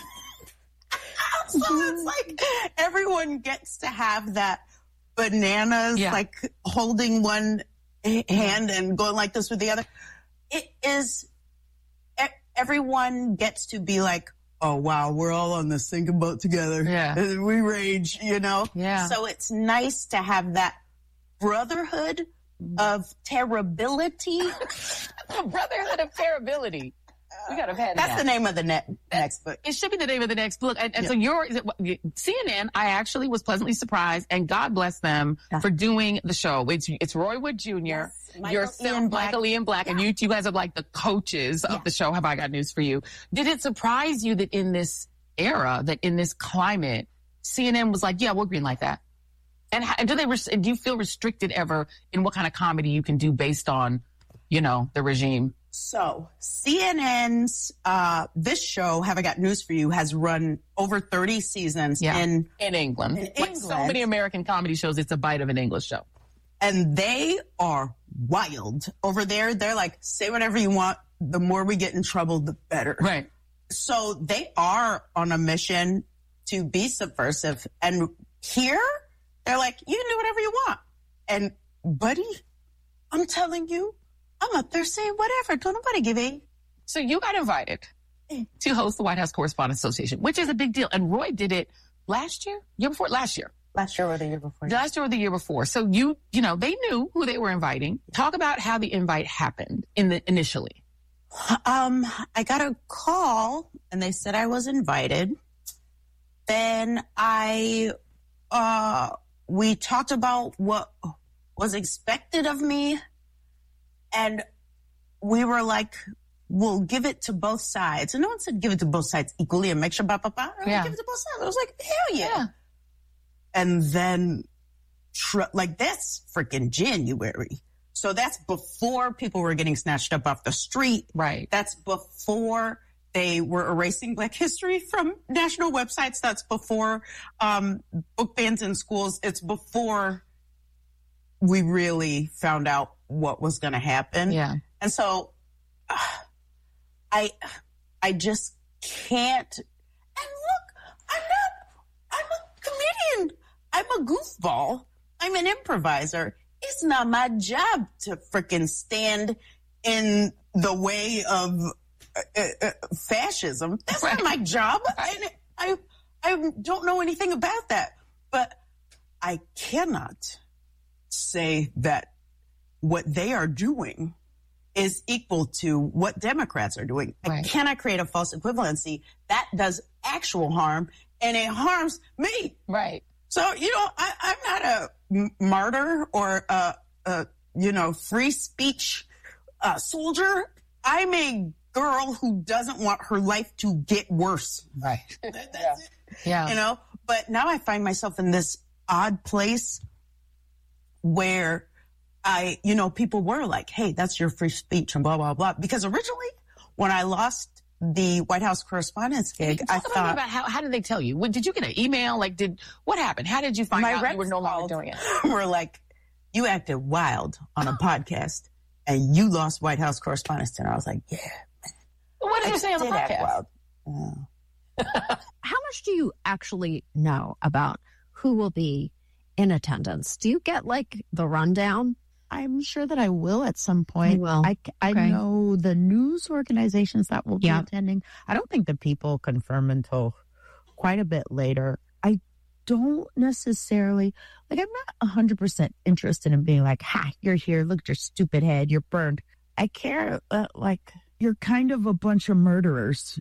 So it's like everyone gets to have that bananas, Yeah. like holding one h- hand and going like this with the other. It is, e- everyone gets to be like, oh, wow, we're all on the sinking boat together. Yeah. And we rage, you know? Yeah. So it's nice to have that brotherhood of terribility. The Brotherhood of Terribility. We gotta have had That's that. the name of the ne- next book. It should be the name of the next book. And, and Yeah. so your C N N, I actually was pleasantly surprised, and God bless them Yeah. for doing the show. It's, it's Roy Wood Junior, Yes, Michael yourself, Ian Black. Michael Ian Black, and you two guys are like the coaches Yeah. of the show. Have I got news for you? Did it surprise you that in this era, that in this climate, C N N was like, yeah, we'll green like that? And, how, and do they? Res- and do you feel restricted ever in what kind of comedy you can do based on, you know, the regime? So C N N's, uh, this show, Have I Got News for You, has run over thirty seasons Yeah. in, In England, In like so England. many American comedy shows, it's a bite of an English show. and they are wild over there. They're like, say whatever you want. The more we get in trouble, the better. Right. So they are on a mission to be subversive. And here, they're like, you can do whatever you want. And buddy, I'm telling you, I'm up there saying whatever. Don't nobody give a. So you got invited to host the White House Correspondents Association, which is a big deal. And Roy did it last year, year before, last year, Last year or the year before. last year or the year before. So you, you know, they knew who they were inviting. Talk about how the invite happened in the initially. Um, I got a call and they said I was invited. Then I, uh, we talked about what was expected of me. And we were like, we'll give it to both sides. And no one said give it to both sides equally and make sure, ba, ba, ba. Yeah. Give it to both sides. I was like, hell yeah. And then, tr- like, that's freaking January. So that's before people were getting snatched up off the street. Right. That's before they were erasing Black history from national websites. That's before um, book bans in schools. It's before we really found out what was going to happen. Yeah. And so uh, I, I just can't. And look, I'm not, I'm a comedian. I'm a goofball. I'm an improviser. It's not my job to frickin' stand in the way of uh, uh, fascism. That's Right. not my job. And I, I don't know anything about that. But I cannot say that what they are doing is equal to what Democrats are doing. Right. I cannot create a false equivalency. That does actual harm, and it harms me. Right. So, you know, I, I'm not a m- martyr or a, a, you know, free speech uh, soldier. I'm a girl who doesn't want her life to get worse. Right. That- that's Yeah. it. Yeah. You know, but now I find myself in this odd place where I, you know, people were like, hey, that's your free speech and blah, blah, blah. Because originally when I lost the White House correspondence gig, Talk I a little bit thought about how, how did they tell you? What, did you get an email? Like, did what happened? How did you find my out reps you were no longer called, doing it? were like, you acted wild on a podcast and you lost White House correspondence. And I was like, yeah, What did I you say on the did act podcast? wild. Uh, How much do you actually know about who will be in attendance? Do you get like the rundown? I'm sure that I will at some point. You will. I, I Okay. know the news organizations that will be Yeah. attending. I don't think the people confirm until quite a bit later. I don't necessarily, like, I'm not one hundred percent interested in being like, ha, you're here. Look at your stupid head. You're burned. I care, uh, like, you're kind of a bunch of murderers.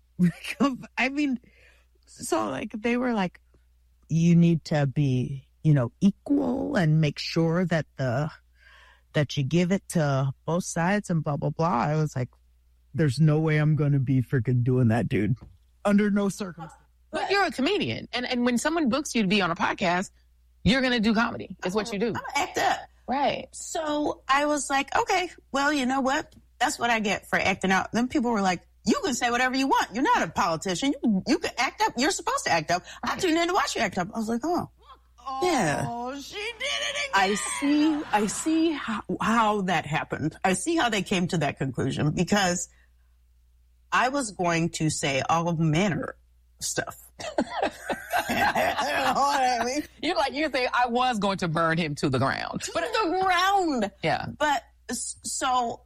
I mean, so, like, they were like, you need to be, you know, equal and make sure that the, that you give it to both sides and blah, blah, blah. I was like, there's no way I'm going to be freaking doing that, dude. Under no circumstance. But you're a comedian. And, and when someone books you to be on a podcast, you're going to do comedy. It's what you do. I'm gonna act up. Right. So I was like, okay, well, you know what? That's what I get for acting out. Then people were like, you can say whatever you want. You're not a politician. You, you can act up. You're supposed to act up. I tuned in to watch you act up. I was like, oh, Yeah. Oh, she did it again. I see, I see how, how that happened. I see how they came to that conclusion because I was going to say all manner of stuff. You know what I mean? You're like, you think I was going to burn him to the ground. But the ground. Yeah. But so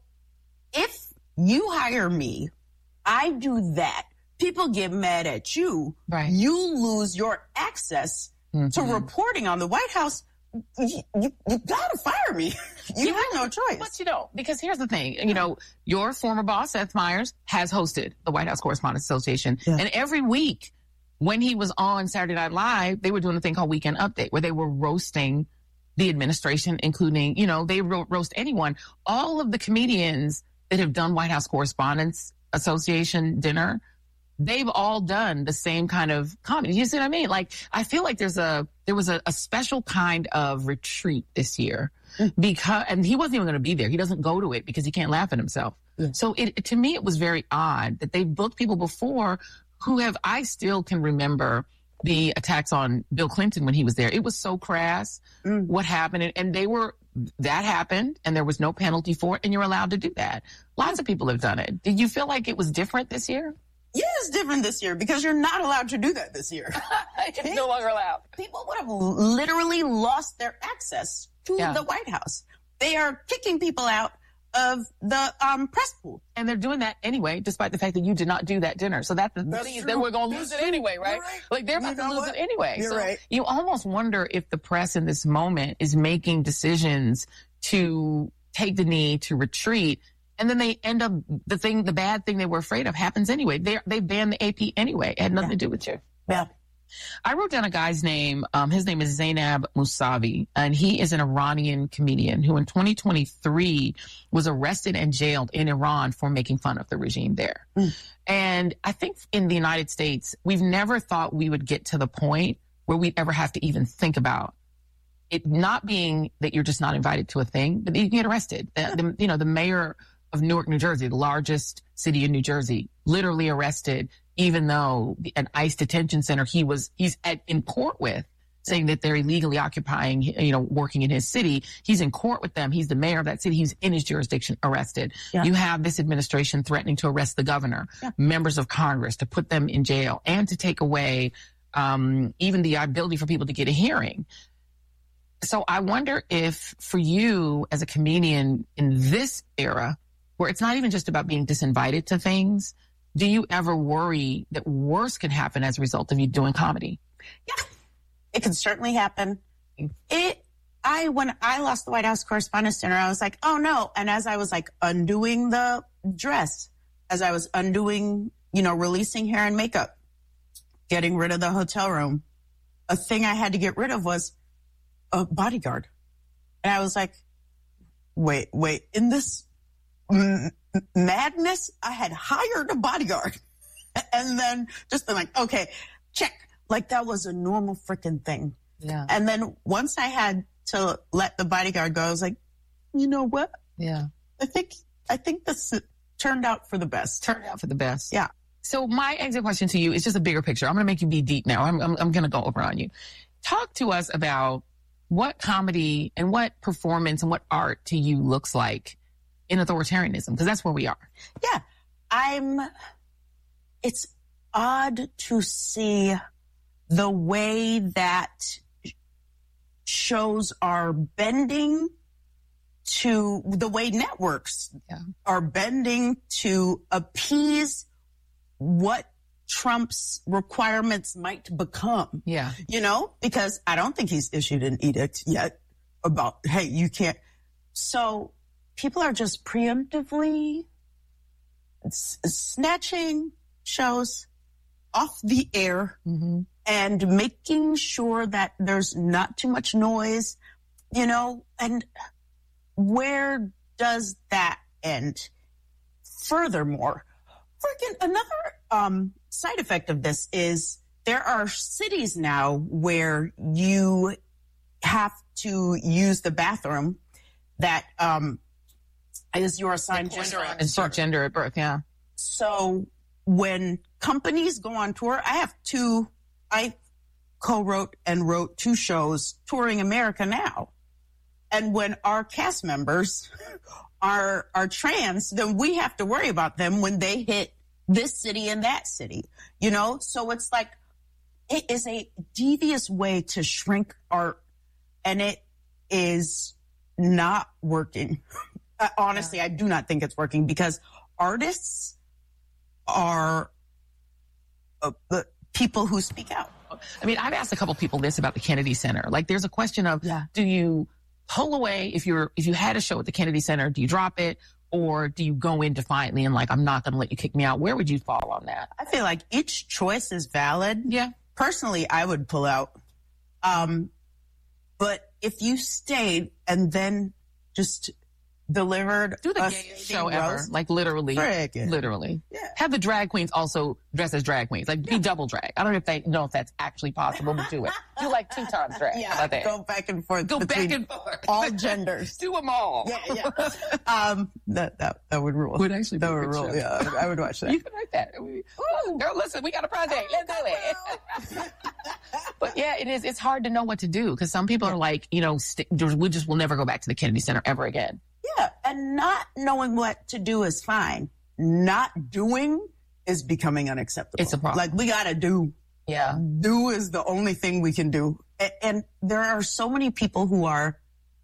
if you hire me, I do that. People get mad at you. Right. You lose your access mm-hmm. to reporting on the White House. You, you, you gotta fire me. You, you have no choice. But you don't, because here's the thing. You know, your former boss, Seth Meyers, has hosted the White House Correspondents Association. Yeah. And every week when he was on Saturday Night Live, they were doing a thing called Weekend Update, where they were roasting the administration, including, you know, they ro- roast anyone. All of the comedians that have done White House Correspondents Association dinner, they've all done the same kind of comedy. You see what I mean? Like, I feel like there's a, there was a, a special kind of retreat this year because, and he wasn't even going to be there. He doesn't go to it because he can't laugh at himself. Yeah. So it, to me, it was very odd that they booked people before who have, I still can remember the attacks on Bill Clinton when he was there. It was so crass mm. what happened. And, and they were, that happened and there was no penalty for it. And you're allowed to do that. Lots of people have done it. Did you feel like it was different this year? Yeah, it's different this year because you're not allowed to do that this year. It's no longer allowed. People would have literally lost their access to yeah. the White House. They are kicking people out of the um, press pool. And they're doing that anyway, despite the fact that you did not do that dinner. So that's the that's thing, true. then we're going to lose that's it true. anyway, right? right? Like they're about you to lose what? it anyway. You're so right. You almost wonder if the press in this moment is making decisions to take the knee, to retreat. And then they end up, the thing, the bad thing they were afraid of happens anyway. They they banned the A P anyway. It had nothing yeah. to do with you. Yeah. I wrote down a guy's name. Um, his name is Zainab Mousavi, and he is an Iranian comedian who in twenty twenty-three was arrested and jailed in Iran for making fun of the regime there. Mm. And I think in the United States, we've never thought we would get to the point where we'd ever have to even think about it not being that you're just not invited to a thing, but you can get arrested. The, the, you know, the mayor of Newark, New Jersey, the largest city in New Jersey, literally arrested, even though an ICE detention center he was, he's at, in court with, saying that they're illegally occupying, you know, working in his city. He's in court with them. He's the mayor of that city. He's in his jurisdiction arrested. Yeah. You have this administration threatening to arrest the governor, yeah. members of Congress, to put them in jail and to take away um, even the ability for people to get a hearing. So I wonder if for you as a comedian in this era, where it's not even just about being disinvited to things, do you ever worry that worse can happen as a result of you doing comedy? Yeah, it can certainly happen. It, I, when I lost the White House Correspondents' Dinner, I was like, oh no. And as I was like undoing the dress, as I was undoing, you know, releasing hair and makeup, getting rid of the hotel room, a thing I had to get rid of was a bodyguard. And I was like, wait, wait, in this m- madness, I had hired a bodyguard. And then just been like, okay, check. Like that was a normal freaking thing. Yeah. And then once I had to let the bodyguard go, I was like, you know what? Yeah. I think, I think this turned out for the best. Turned out for the best. Yeah. So my exit question to you is just a bigger picture. I'm going to make you be deep now. I'm, I'm, I'm going to go over on you. Talk to us about what comedy and what performance and what art to you looks like in authoritarianism, because that's where we are. Yeah. I'm, it's odd to see the way that shows are bending to the way networks yeah. are bending to appease what Trump's requirements might become. Yeah. You know, because I don't think he's issued an edict yet about, hey, you can't. So people are just preemptively s- snatching shows off the air mm-hmm. and making sure that there's not too much noise, you know, and where does that end? Furthermore, freaking another um, side effect of this is there are cities now where you have to use the bathroom that um, is your assigned gender. Insert gender at birth, yeah. So when companies go on tour, I have two, I co-wrote and wrote two shows touring America now. And when our cast members are, are trans, then we have to worry about them when they hit this city and that city, you know? So it's like, it is a devious way to shrink art, and it is not working. Uh, honestly, I do not think it's working, because artists are uh, the people who speak out. I mean, I've asked a couple people this about the Kennedy Center. Like, there's a question of, yeah. do you pull away if you're if you had a show at the Kennedy Center? Do you drop it, or do you go in defiantly and like, I'm not going to let you kick me out? Where would you fall on that? I feel like each choice is valid. Yeah. Personally, I would pull out. Um, but if you stayed and then just delivered do the a gayest show ever, like literally, Friggin'. literally. Yeah. Have the drag queens also dress as drag queens, like be double drag. I don't know if they know if that's actually possible, but do it. Do like two times drag. Yeah, How about that? go back and forth. Go between back and forth. All genders. Do them all. Yeah, yeah. um, that that that would rule. Would actually be that a would good rule. show. Yeah, I would, I would watch that. You could write that. Ooh, girl, listen, we got a project. Let's do it. But yeah, it is. It's hard to know what to do, because some people are like, you know, st- we just will never go back to the Kennedy Center ever again. Yeah, and not knowing what to do is fine. Not doing is becoming unacceptable. It's a problem. Like, we gotta do. Yeah. Do is the only thing we can do. And, and there are so many people who are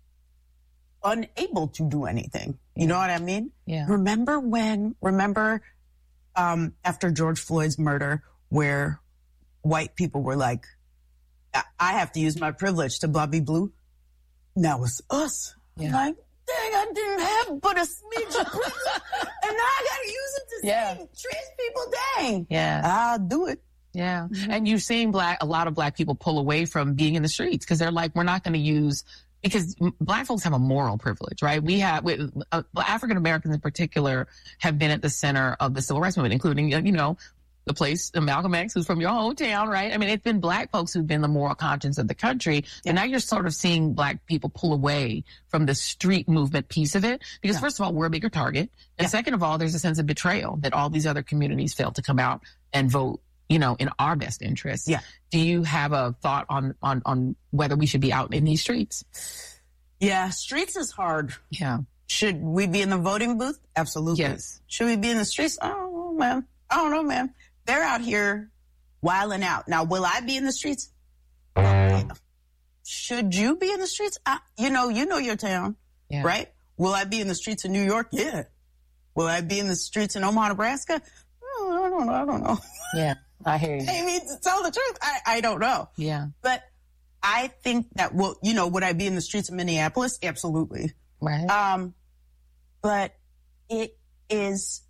unable to do anything. You know what I mean? Yeah. Remember when, remember um, after George Floyd's murder, where white people were like, I, I have to use my privilege to blah, be blue. Now it's us. Yeah. Like, dang, I didn't have but a smidge of privilege, and now I gotta use it to Yeah. say trans people, dang. Yeah. I'll do it. Yeah. And you're seeing black, a lot of black people pull away from being in the streets, because they're like, we're not going to use, because black folks have a moral privilege, right? We have, we, uh, African Americans in particular have been at the center of the civil rights movement, including, you know, the place, Malcolm X, who's from your hometown, right? I mean, it's been black folks who've been the moral conscience of the country. Yeah. And now you're sort of seeing black people pull away from the street movement piece of it. Because Yeah. first of all, we're a bigger target. And Yeah. second of all, there's a sense of betrayal that all these other communities failed to come out and vote, you know, in our best interests. Yeah. Do you have a thought on, on, on whether we should be out in these streets? Yeah, streets is hard. Yeah. Should we be in the voting booth? Absolutely. Yes. Should we be in the streets? I don't know, man. I don't know, man. They're out here wilding out. Now, will I be in the streets? Oh, yeah. Should you be in the streets? I, you know, you know your town, Yeah. right? Will I be in the streets of New York? Yeah. Will I be in the streets in Omaha, Nebraska? Oh, I don't know. I don't know. Yeah. I hear you. I mean, to tell the truth, I, I don't know. Yeah. But I think that, well, you know, would I be in the streets of Minneapolis? Absolutely. Right. Um, but it is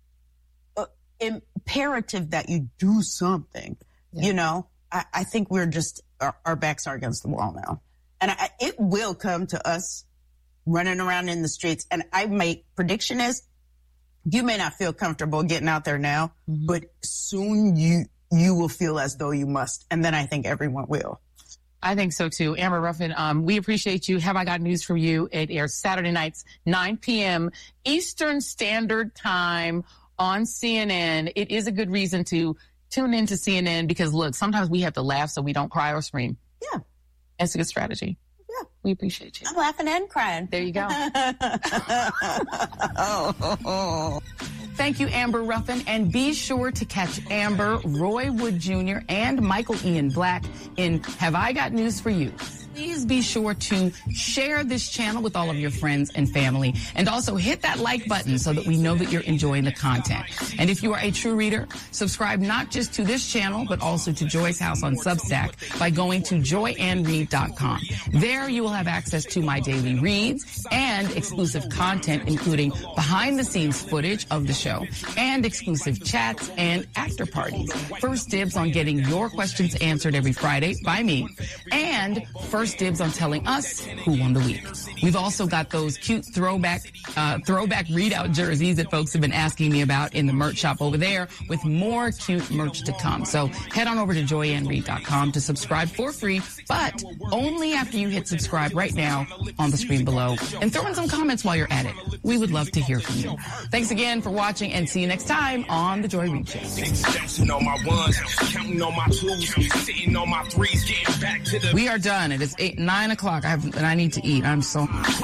uh, imperative that you do something. Yeah. You know, I, I think we're just, our, our backs are against the wall now. And I, it will come to us running around in the streets. And I my prediction is, you may not feel comfortable getting out there now, Mm-hmm. but soon you you will feel as though you must. And then I think everyone will. I think so too. Amber Ruffin, um, we appreciate you. Have I Got News for You? It airs Saturday nights, nine p.m. Eastern Standard Time on C N N. It is a good reason to tune into C N N, because look, sometimes we have to laugh so we don't cry or scream. Yeah. It's a good strategy. Yeah. We appreciate you. I'm laughing and crying. There you go. oh. Thank you, Amber Ruffin. And be sure to catch Amber, Roy Wood Junior, and Michael Ian Black in Have I Got News for You? Please be sure to share this channel with all of your friends and family, and also hit that like button so that we know that you're enjoying the content. And if you are a true reader, subscribe not just to this channel, but also to Joy's House on Substack by going to joy ann reid dot com. There you will have access to my daily reads and exclusive content, including behind the scenes footage of the show and exclusive chats and after parties. First dibs on getting your questions answered every Friday by me, and first first dibs on telling us who won the week. We've also got those cute throwback uh, throwback readout jerseys that folks have been asking me about in the merch shop over there, with more cute merch to come. So head on over to joy ann reid dot com to subscribe for free, but only after you hit subscribe right now on the screen below. And throw in some comments while you're at it. We would love to hear from you. Thanks again for watching, and see you next time on The Joy Reid Show. We are done. It is eight, nine o'clock. I have, and I need to eat. I'm so.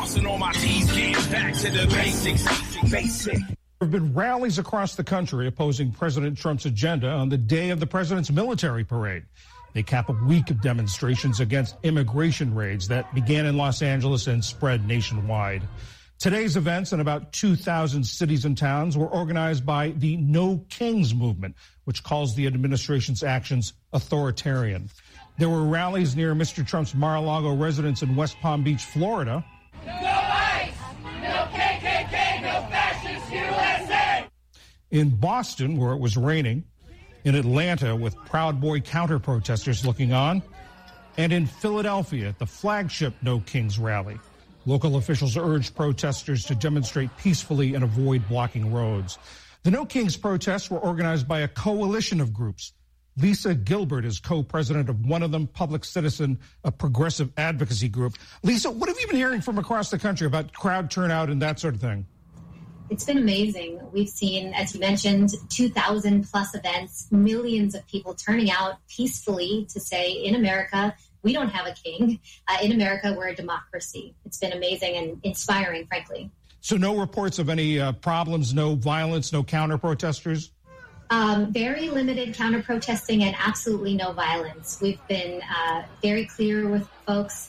There have been rallies across the country opposing President Trump's agenda on the day of the president's military parade. They cap a week of demonstrations against immigration raids that began in Los Angeles and spread nationwide. Today's events in about two thousand cities and towns were organized by the No Kings movement, which calls the administration's actions authoritarian. There were rallies near Mister Trump's Mar-a-Lago residence in West Palm Beach, Florida. No ICE! No K K K! No fascist U S A! In Boston, where it was raining. In Atlanta, with Proud Boy counter-protesters looking on. And in Philadelphia, at the flagship No Kings rally. Local officials urged protesters to demonstrate peacefully and avoid blocking roads. The No Kings protests were organized by a coalition of groups. Lisa Gilbert is co-president of one of them, Public Citizen, a progressive advocacy group. Lisa, what have you been hearing from across the country about crowd turnout and that sort of thing? It's been amazing. We've seen, as you mentioned, two thousand plus events, millions of people turning out peacefully to say, in America, we don't have a king. Uh, in America, we're a democracy. It's been amazing and inspiring, frankly. So no reports of any uh, problems, no violence, no counter-protesters? Um, very limited counter-protesting and absolutely no violence. We've been uh, very clear with folks,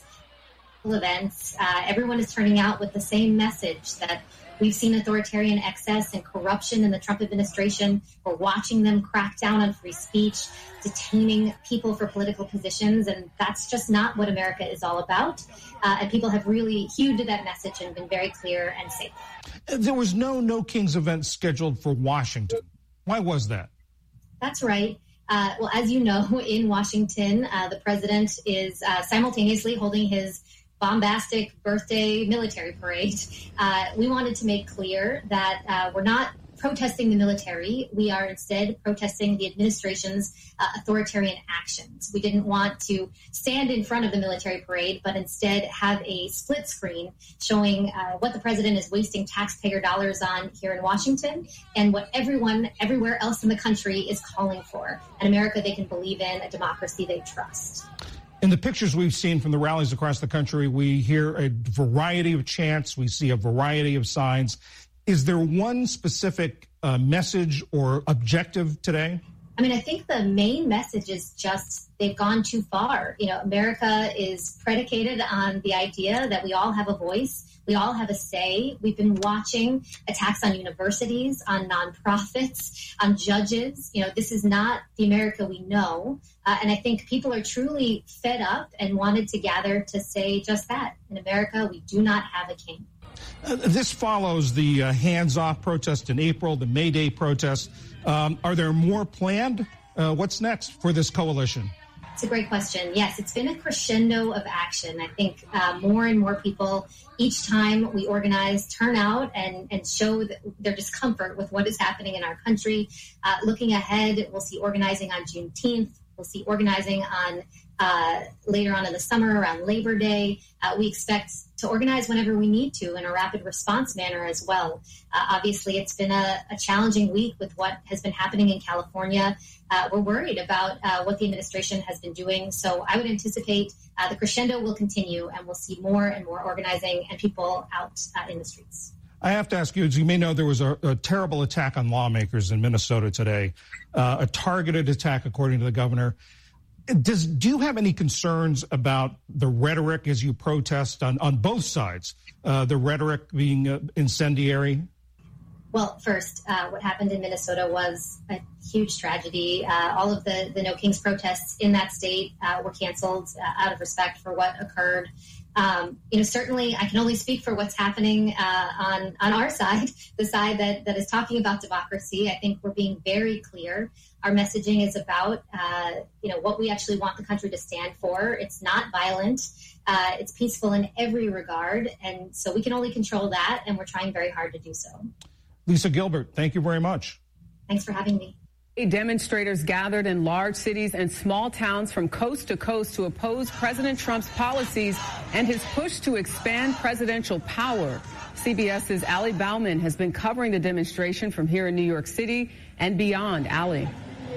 events. Uh, everyone is turning out with the same message that we've seen authoritarian excess and corruption in the Trump administration. We're watching them crack down on free speech, detaining people for political positions, and that's just not what America is all about. Uh, and people have really hewed to that message and been very clear and safe. There was no No Kings event scheduled for Washington. Why was that? That's right. Uh, well, as you know, in Washington, uh, the president is uh, simultaneously holding his bombastic birthday military parade. Uh, we wanted to make clear that uh, we're not protesting the military. We are instead protesting the administration's uh, authoritarian actions. We didn't want to stand in front of the military parade, but instead have a split screen showing uh, what the president is wasting taxpayer dollars on here in Washington and what everyone everywhere else in the country is calling for. An America they can believe in, a democracy they trust. In the pictures we've seen from the rallies across the country, we hear a variety of chants. We see a variety of signs. Is there one specific uh, message or objective today? I mean, I think the main message is just they've gone too far. You know, America is predicated on the idea that we all have a voice. We all have a say. We've been watching attacks on universities, on nonprofits, on judges. You know, this is not the America we know. Uh, and I think people are truly fed up and wanted to gather to say just that. In America, we do not have a king. Uh, this follows the uh, hands-off protest in April, the May Day protest. Um, are there more planned? Uh, what's next for this coalition? It's a great question. Yes, it's been a crescendo of action. I think uh, more and more people, each time we organize, turn out and, and show their discomfort with what is happening in our country. Uh, looking ahead, we'll see organizing on Juneteenth. We'll see organizing on uh, later on in the summer around Labor Day. Uh, we expect to organize whenever we need to in a rapid response manner as well. Uh, obviously, it's been a, a challenging week with what has been happening in California. Uh, we're worried about uh, what the administration has been doing. So I would anticipate uh, the crescendo will continue and we'll see more and more organizing and people out uh, in the streets. I have to ask you, as you may know, there was a, a terrible attack on lawmakers in Minnesota today, uh, a targeted attack, according to the governor. Does, do you have any concerns about the rhetoric as you protest on, on both sides, uh, the rhetoric being uh, incendiary? Well, first, uh, what happened in Minnesota was a huge tragedy. Uh, all of the, the No Kings protests in that state uh, were canceled uh, out of respect for what occurred. Um, you know, certainly I can only speak for what's happening uh, on, on our side, the side that, that is talking about democracy. I think we're being very clear. Our messaging is about, uh, you know, what we actually want the country to stand for. It's not violent. Uh, it's peaceful in every regard, and so we can only control that, and we're trying very hard to do so. Lisa Gilbert, thank you very much. Thanks for having me. Demonstrators gathered in large cities and small towns from coast to coast to oppose President Trump's policies and his push to expand presidential power. CBS's Allie Bauman has been covering the demonstration from here in New York City and beyond. Allie.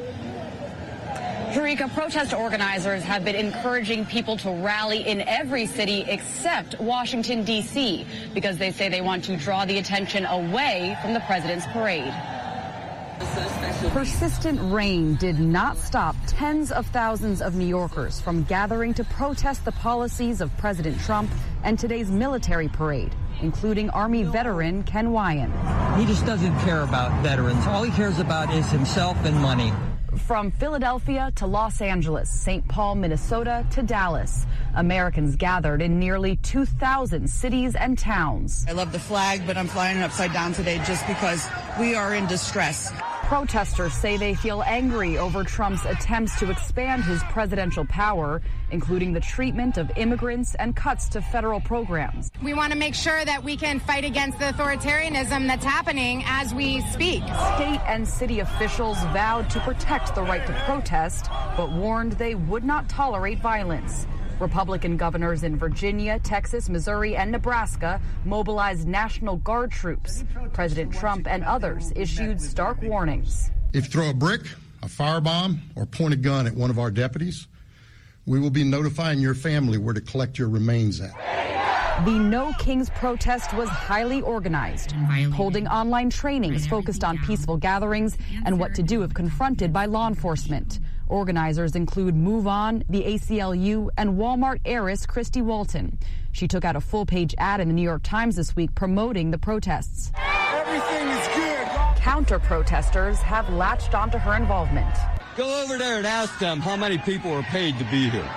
Jerika, protest organizers have been encouraging people to rally in every city except Washington, D C, because they say they want to draw the attention away from the president's parade. Persistent rain did not stop tens of thousands of New Yorkers from gathering to protest the policies of President Trump and today's military parade, including Army veteran Ken Wyan. He just doesn't care about veterans. All he cares about is himself and money. From Philadelphia to Los Angeles, Saint Paul, Minnesota to Dallas, Americans gathered in nearly two thousand cities and towns. I love the flag, but I'm flying it upside down today just because we are in distress. Protesters say they feel angry over Trump's attempts to expand his presidential power, including the treatment of immigrants and cuts to federal programs. We want to make sure that we can fight against the authoritarianism that's happening as we speak. State and city officials vowed to protect the right to protest, but warned they would not tolerate violence. Republican governors in Virginia, Texas, Missouri, and Nebraska mobilized National Guard troops. President Trump and others issued stark warnings. If you throw a brick, a firebomb, or point a gun at one of our deputies, we will be notifying your family where to collect your remains at. The No Kings protest was highly organized, holding online trainings focused on peaceful gatherings and what to do if confronted by law enforcement. Organizers include Move On, the A C L U, and Walmart heiress Christy Walton. She took out a full-page ad in the New York Times this week promoting the protests. Everything is good. Counter-protesters have latched onto her involvement. Go over there and ask them how many people are paid to be here.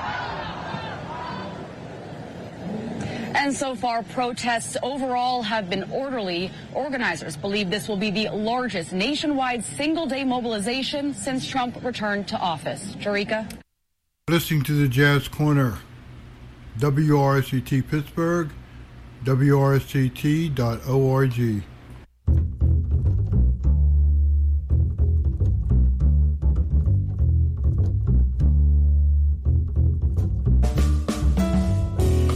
And so far, protests overall have been orderly. Organizers believe this will be the largest nationwide single-day mobilization since Trump returned to office. Jerika? Listening to the Jazz Corner, W R S C T Pittsburgh, W R S C T dot org.